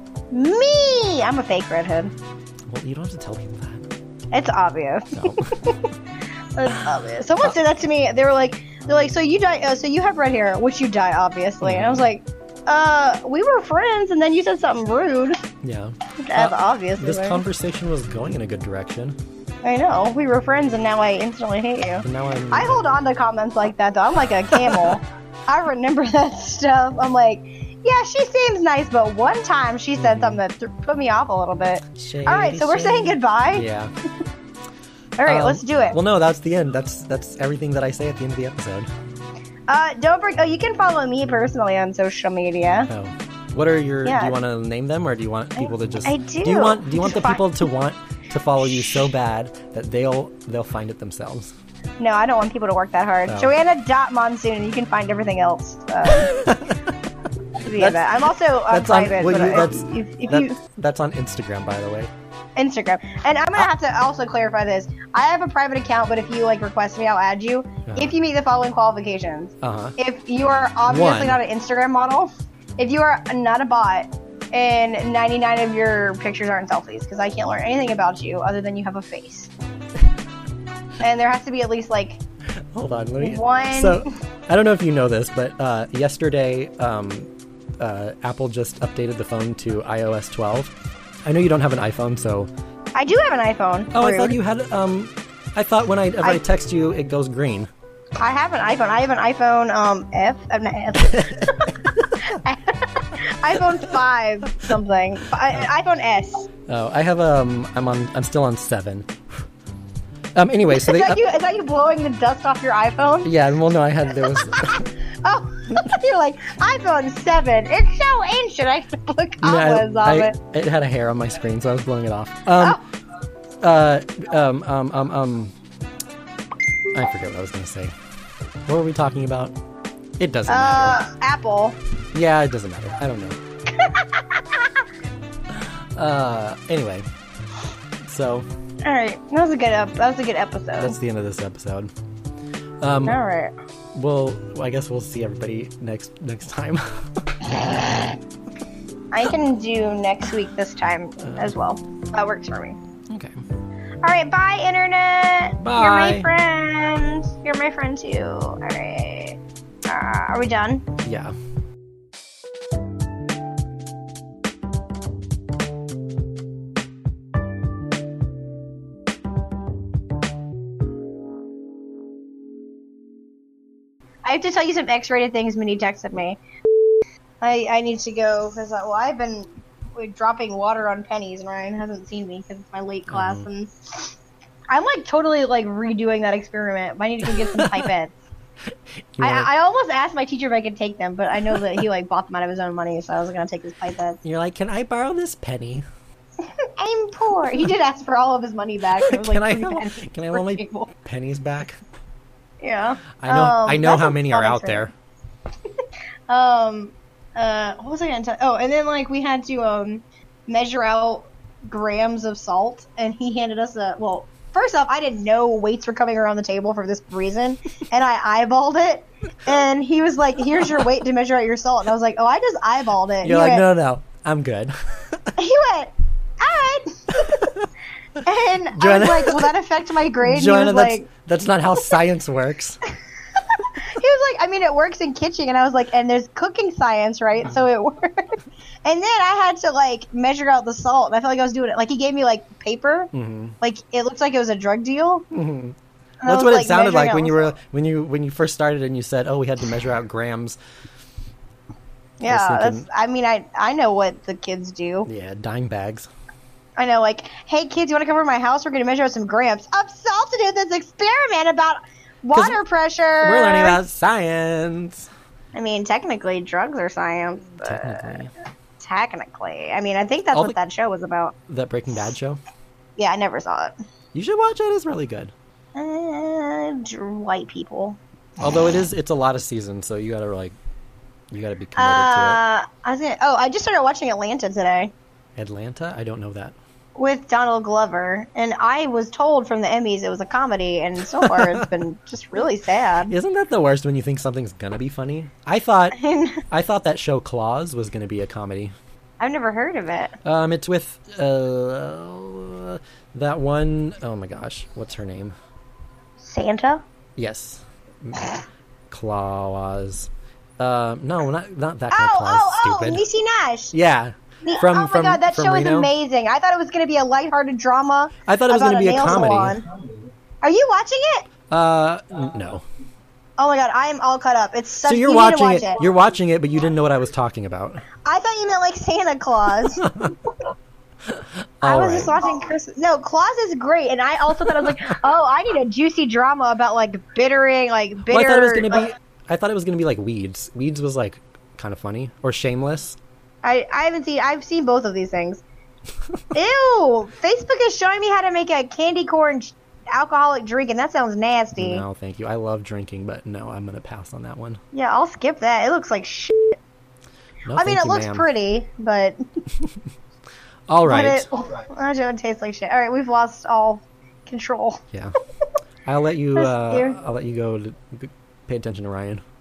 Speaker 1: Me! I'm a fake redhead.
Speaker 2: Well, you don't have to tell people that.
Speaker 1: It's obvious.
Speaker 2: No.
Speaker 1: It's obvious. Someone said that to me. They were like, they're like, so you die, uh, so you have red hair, which you dye, obviously. And I was like, uh, we were friends, and then you said something rude.
Speaker 2: Yeah.
Speaker 1: As
Speaker 2: Uh,
Speaker 1: obviously.
Speaker 2: This
Speaker 1: right?
Speaker 2: conversation was going in a good direction.
Speaker 1: I know. We were friends, and now I instantly hate you.
Speaker 2: And now I'm...
Speaker 1: I hold on to comments like that, though. I'm like a camel. I remember that stuff. I'm like, yeah, she seems nice, but one time she said something that th- put me off a little bit.
Speaker 2: Shady,
Speaker 1: All right, so we're saying
Speaker 2: shady.
Speaker 1: goodbye.
Speaker 2: Yeah.
Speaker 1: All right,
Speaker 2: Um,
Speaker 1: let's do it.
Speaker 2: Well, no, that's the end. That's that's everything that I say at the end of the episode.
Speaker 1: Uh, don't forget. Oh, you can follow me personally on social media.
Speaker 2: Oh. What are your...
Speaker 1: Yeah.
Speaker 2: Do you want to name them, or do you want people to just...
Speaker 1: I do.
Speaker 2: Do you want, do you want the
Speaker 1: Fine.
Speaker 2: people to want to follow you so bad that they'll they'll find it themselves?
Speaker 1: No, I don't want people to work that hard.
Speaker 2: Oh.
Speaker 1: Joanna dot Monsoon, and you can find everything else. Uh, via
Speaker 2: That's-
Speaker 1: that. I'm also uh,
Speaker 2: That's on,
Speaker 1: private.
Speaker 2: well,
Speaker 1: but
Speaker 2: you,
Speaker 1: if-
Speaker 2: that's,
Speaker 1: if, if
Speaker 2: that-
Speaker 1: you
Speaker 2: that's on Instagram, by the way.
Speaker 1: Instagram, and I'm gonna have to also clarify this. I have a private account, but if you like request me, I'll add you.
Speaker 2: Uh-huh.
Speaker 1: If you meet the following qualifications:
Speaker 2: Uh-huh.
Speaker 1: if you are obviously
Speaker 2: One.
Speaker 1: not an Instagram model, if you are not a bot, and ninety-nine of your pictures aren't selfies, because I can't learn anything about you other than you have a face. And there has to be at least like
Speaker 2: Hold on, let me...
Speaker 1: one.
Speaker 2: So, I don't know if you know this, but uh, yesterday, um, uh, Apple just updated the phone to i O S twelve. I know you don't have an iPhone, so...
Speaker 1: I do have an iPhone.
Speaker 2: Oh, I
Speaker 1: Rude.
Speaker 2: thought you had... Um, I thought when I, if I,
Speaker 1: I-
Speaker 2: text you, it goes green.
Speaker 1: I have an iPhone. I have an iPhone um F. Uh, not F. iPhone five something. I, iPhone S.
Speaker 2: Oh, I have um, I'm on, I'm still on seven. Um, anyway, so
Speaker 1: Is
Speaker 2: they,
Speaker 1: that you? Is that you blowing the dust off your iPhone?
Speaker 2: yeah, well, no, I had there was,
Speaker 1: Oh, you're like iPhone seven. It's so ancient. I put
Speaker 2: yeah,
Speaker 1: comments
Speaker 2: I,
Speaker 1: of
Speaker 2: I-
Speaker 1: it.
Speaker 2: it had a hair on my screen, so I was blowing it off. Um,
Speaker 1: Oh.
Speaker 2: uh, um, um, um, um, I forget what I was gonna say. What were we talking about? It doesn't matter.
Speaker 1: Uh, Apple.
Speaker 2: Yeah, it doesn't matter. I don't know. uh, anyway, so
Speaker 1: All right, that was a good. Ep- that was a good episode.
Speaker 2: that's the end of this episode. Um,
Speaker 1: All right.
Speaker 2: Well, I guess we'll see everybody next next time.
Speaker 1: I can do next week this time as well. That works for me.
Speaker 2: Okay.
Speaker 1: All right, bye, internet.
Speaker 2: Bye.
Speaker 1: You're my friend. You're my friend too. All right. Uh, are we done?
Speaker 2: Yeah.
Speaker 1: I have to tell you some X-rated things Minnie texted me. I I need to go because uh, well I've been like, dropping water on pennies and Ryan hasn't seen me because it's my late class
Speaker 2: Mhm.
Speaker 1: and I'm like totally like redoing that experiment. I need to go get some pipettes.
Speaker 2: You wanna-
Speaker 1: I, I almost asked my teacher if I could take them, but I know that he like bought them out of his own money, so I was gonna take his pipettes.
Speaker 2: You're like, can I borrow this penny?
Speaker 1: I'm poor. He did ask for all of his money back. It was like
Speaker 2: Can I
Speaker 1: three
Speaker 2: have,
Speaker 1: pennies
Speaker 2: can I have
Speaker 1: per
Speaker 2: all my
Speaker 1: table.
Speaker 2: pennies back?
Speaker 1: Yeah.
Speaker 2: I know
Speaker 1: Um,
Speaker 2: I know
Speaker 1: that's
Speaker 2: how
Speaker 1: a
Speaker 2: many are
Speaker 1: fun
Speaker 2: out there.
Speaker 1: Um, uh, what was I gonna tell? Oh, and then like we had to um measure out grams of salt, and he handed us a well. First off, I didn't know weights were coming around the table for this reason, and I eyeballed it. And he was like, "Here's your weight to measure out your salt." And I was like, "Oh, I just eyeballed it."
Speaker 2: You're
Speaker 1: he
Speaker 2: like,
Speaker 1: went,
Speaker 2: no, no, I'm good.
Speaker 1: He went, "All right." And I
Speaker 2: Joanna-
Speaker 1: was like, "Will that affect my grade?" And
Speaker 2: Joanna,
Speaker 1: he was
Speaker 2: that's
Speaker 1: like,
Speaker 2: that's not how science works.
Speaker 1: he was like, I mean, it works in kitchen, and I was like, and there's cooking science, right? So it works. And then I had to like measure out the salt, and I felt like I was doing it. Like he gave me like paper,
Speaker 2: hmm
Speaker 1: like it looked like it was a drug deal.
Speaker 2: hmm
Speaker 1: And I
Speaker 2: That's
Speaker 1: was,
Speaker 2: what it
Speaker 1: like,
Speaker 2: sounded
Speaker 1: measuring
Speaker 2: like
Speaker 1: out
Speaker 2: when
Speaker 1: the
Speaker 2: you were
Speaker 1: salt.
Speaker 2: when you when you first started and you said, "Oh, we had to measure out grams."
Speaker 1: Yeah,
Speaker 2: thinking-
Speaker 1: that's. I mean, I I know what the kids do.
Speaker 2: Yeah, dime bags.
Speaker 1: I know, like, hey kids, you want to come over to my house? We're going to measure out some grams of salt to do this experiment about water pressure.
Speaker 2: We're learning about science.
Speaker 1: I mean, technically, drugs are science. But
Speaker 2: Technically,
Speaker 1: technically, I mean, I think that's
Speaker 2: All
Speaker 1: what
Speaker 2: the-
Speaker 1: that show was about.
Speaker 2: that Breaking Bad show.
Speaker 1: Yeah, I never saw it.
Speaker 2: You should watch it. It's really good.
Speaker 1: Uh, dr- white people.
Speaker 2: Although it is, it's a lot of seasons, so you gotta like, you gotta be committed
Speaker 1: Uh, I was gonna, oh, I just started watching Atlanta today
Speaker 2: to it. Atlanta? I don't know that.
Speaker 1: with Donald Glover, and I was told from the Emmys it was a comedy, and so far it's been just really sad.
Speaker 2: Isn't that the worst when you think something's gonna be funny? I thought, I thought that show Claws was gonna be a comedy.
Speaker 1: I've never heard of it.
Speaker 2: Um, it's with uh, that one oh my gosh, what's her name?
Speaker 1: Santa?
Speaker 2: Yes, Claus. Uh, no, not not that kind
Speaker 1: Oh,
Speaker 2: of Claus.
Speaker 1: oh, oh,
Speaker 2: Stupid.
Speaker 1: Niecy Nash.
Speaker 2: Yeah.
Speaker 1: The-
Speaker 2: From-
Speaker 1: oh my
Speaker 2: from-
Speaker 1: god, that
Speaker 2: from
Speaker 1: show is
Speaker 2: Reno?
Speaker 1: amazing. I thought it was going to be a lighthearted drama.
Speaker 2: I thought it was
Speaker 1: about
Speaker 2: gonna be a
Speaker 1: nail
Speaker 2: comedy.
Speaker 1: salon. Are you watching it?
Speaker 2: Uh, n- no.
Speaker 1: Oh my god, I am all cut up. It's such,
Speaker 2: So you're
Speaker 1: you
Speaker 2: watching
Speaker 1: need to watch
Speaker 2: it, You're watching it, but you didn't know what I was talking about.
Speaker 1: I thought you meant like Santa Claus. I
Speaker 2: All
Speaker 1: was
Speaker 2: right.
Speaker 1: just watching Christmas. No, Claus is great, and I also thought I was like, oh, I need a juicy drama about like bittering, like bitter.
Speaker 2: Well, I thought it was gonna
Speaker 1: like-
Speaker 2: be. I thought it was gonna be like Weeds. Weeds was like kind of funny, or Shameless.
Speaker 1: I, I haven't seen. I've seen both of these things. Ew! Facebook is showing me how to make a candy corn sh- alcoholic drink, and that sounds nasty.
Speaker 2: No, thank you. I love drinking, but no, I'm gonna pass on that one.
Speaker 1: Yeah, I'll skip that. It looks like shit.
Speaker 2: No,
Speaker 1: I mean,
Speaker 2: thank
Speaker 1: it
Speaker 2: you,
Speaker 1: looks
Speaker 2: ma'am.
Speaker 1: pretty, but
Speaker 2: All
Speaker 1: but
Speaker 2: right.
Speaker 1: it, I know it tastes like shit. All right, we've lost all control.
Speaker 2: Yeah. I'll let you.
Speaker 1: That's
Speaker 2: Uh,
Speaker 1: weird.
Speaker 2: I'll let you go to pay attention to Ryan.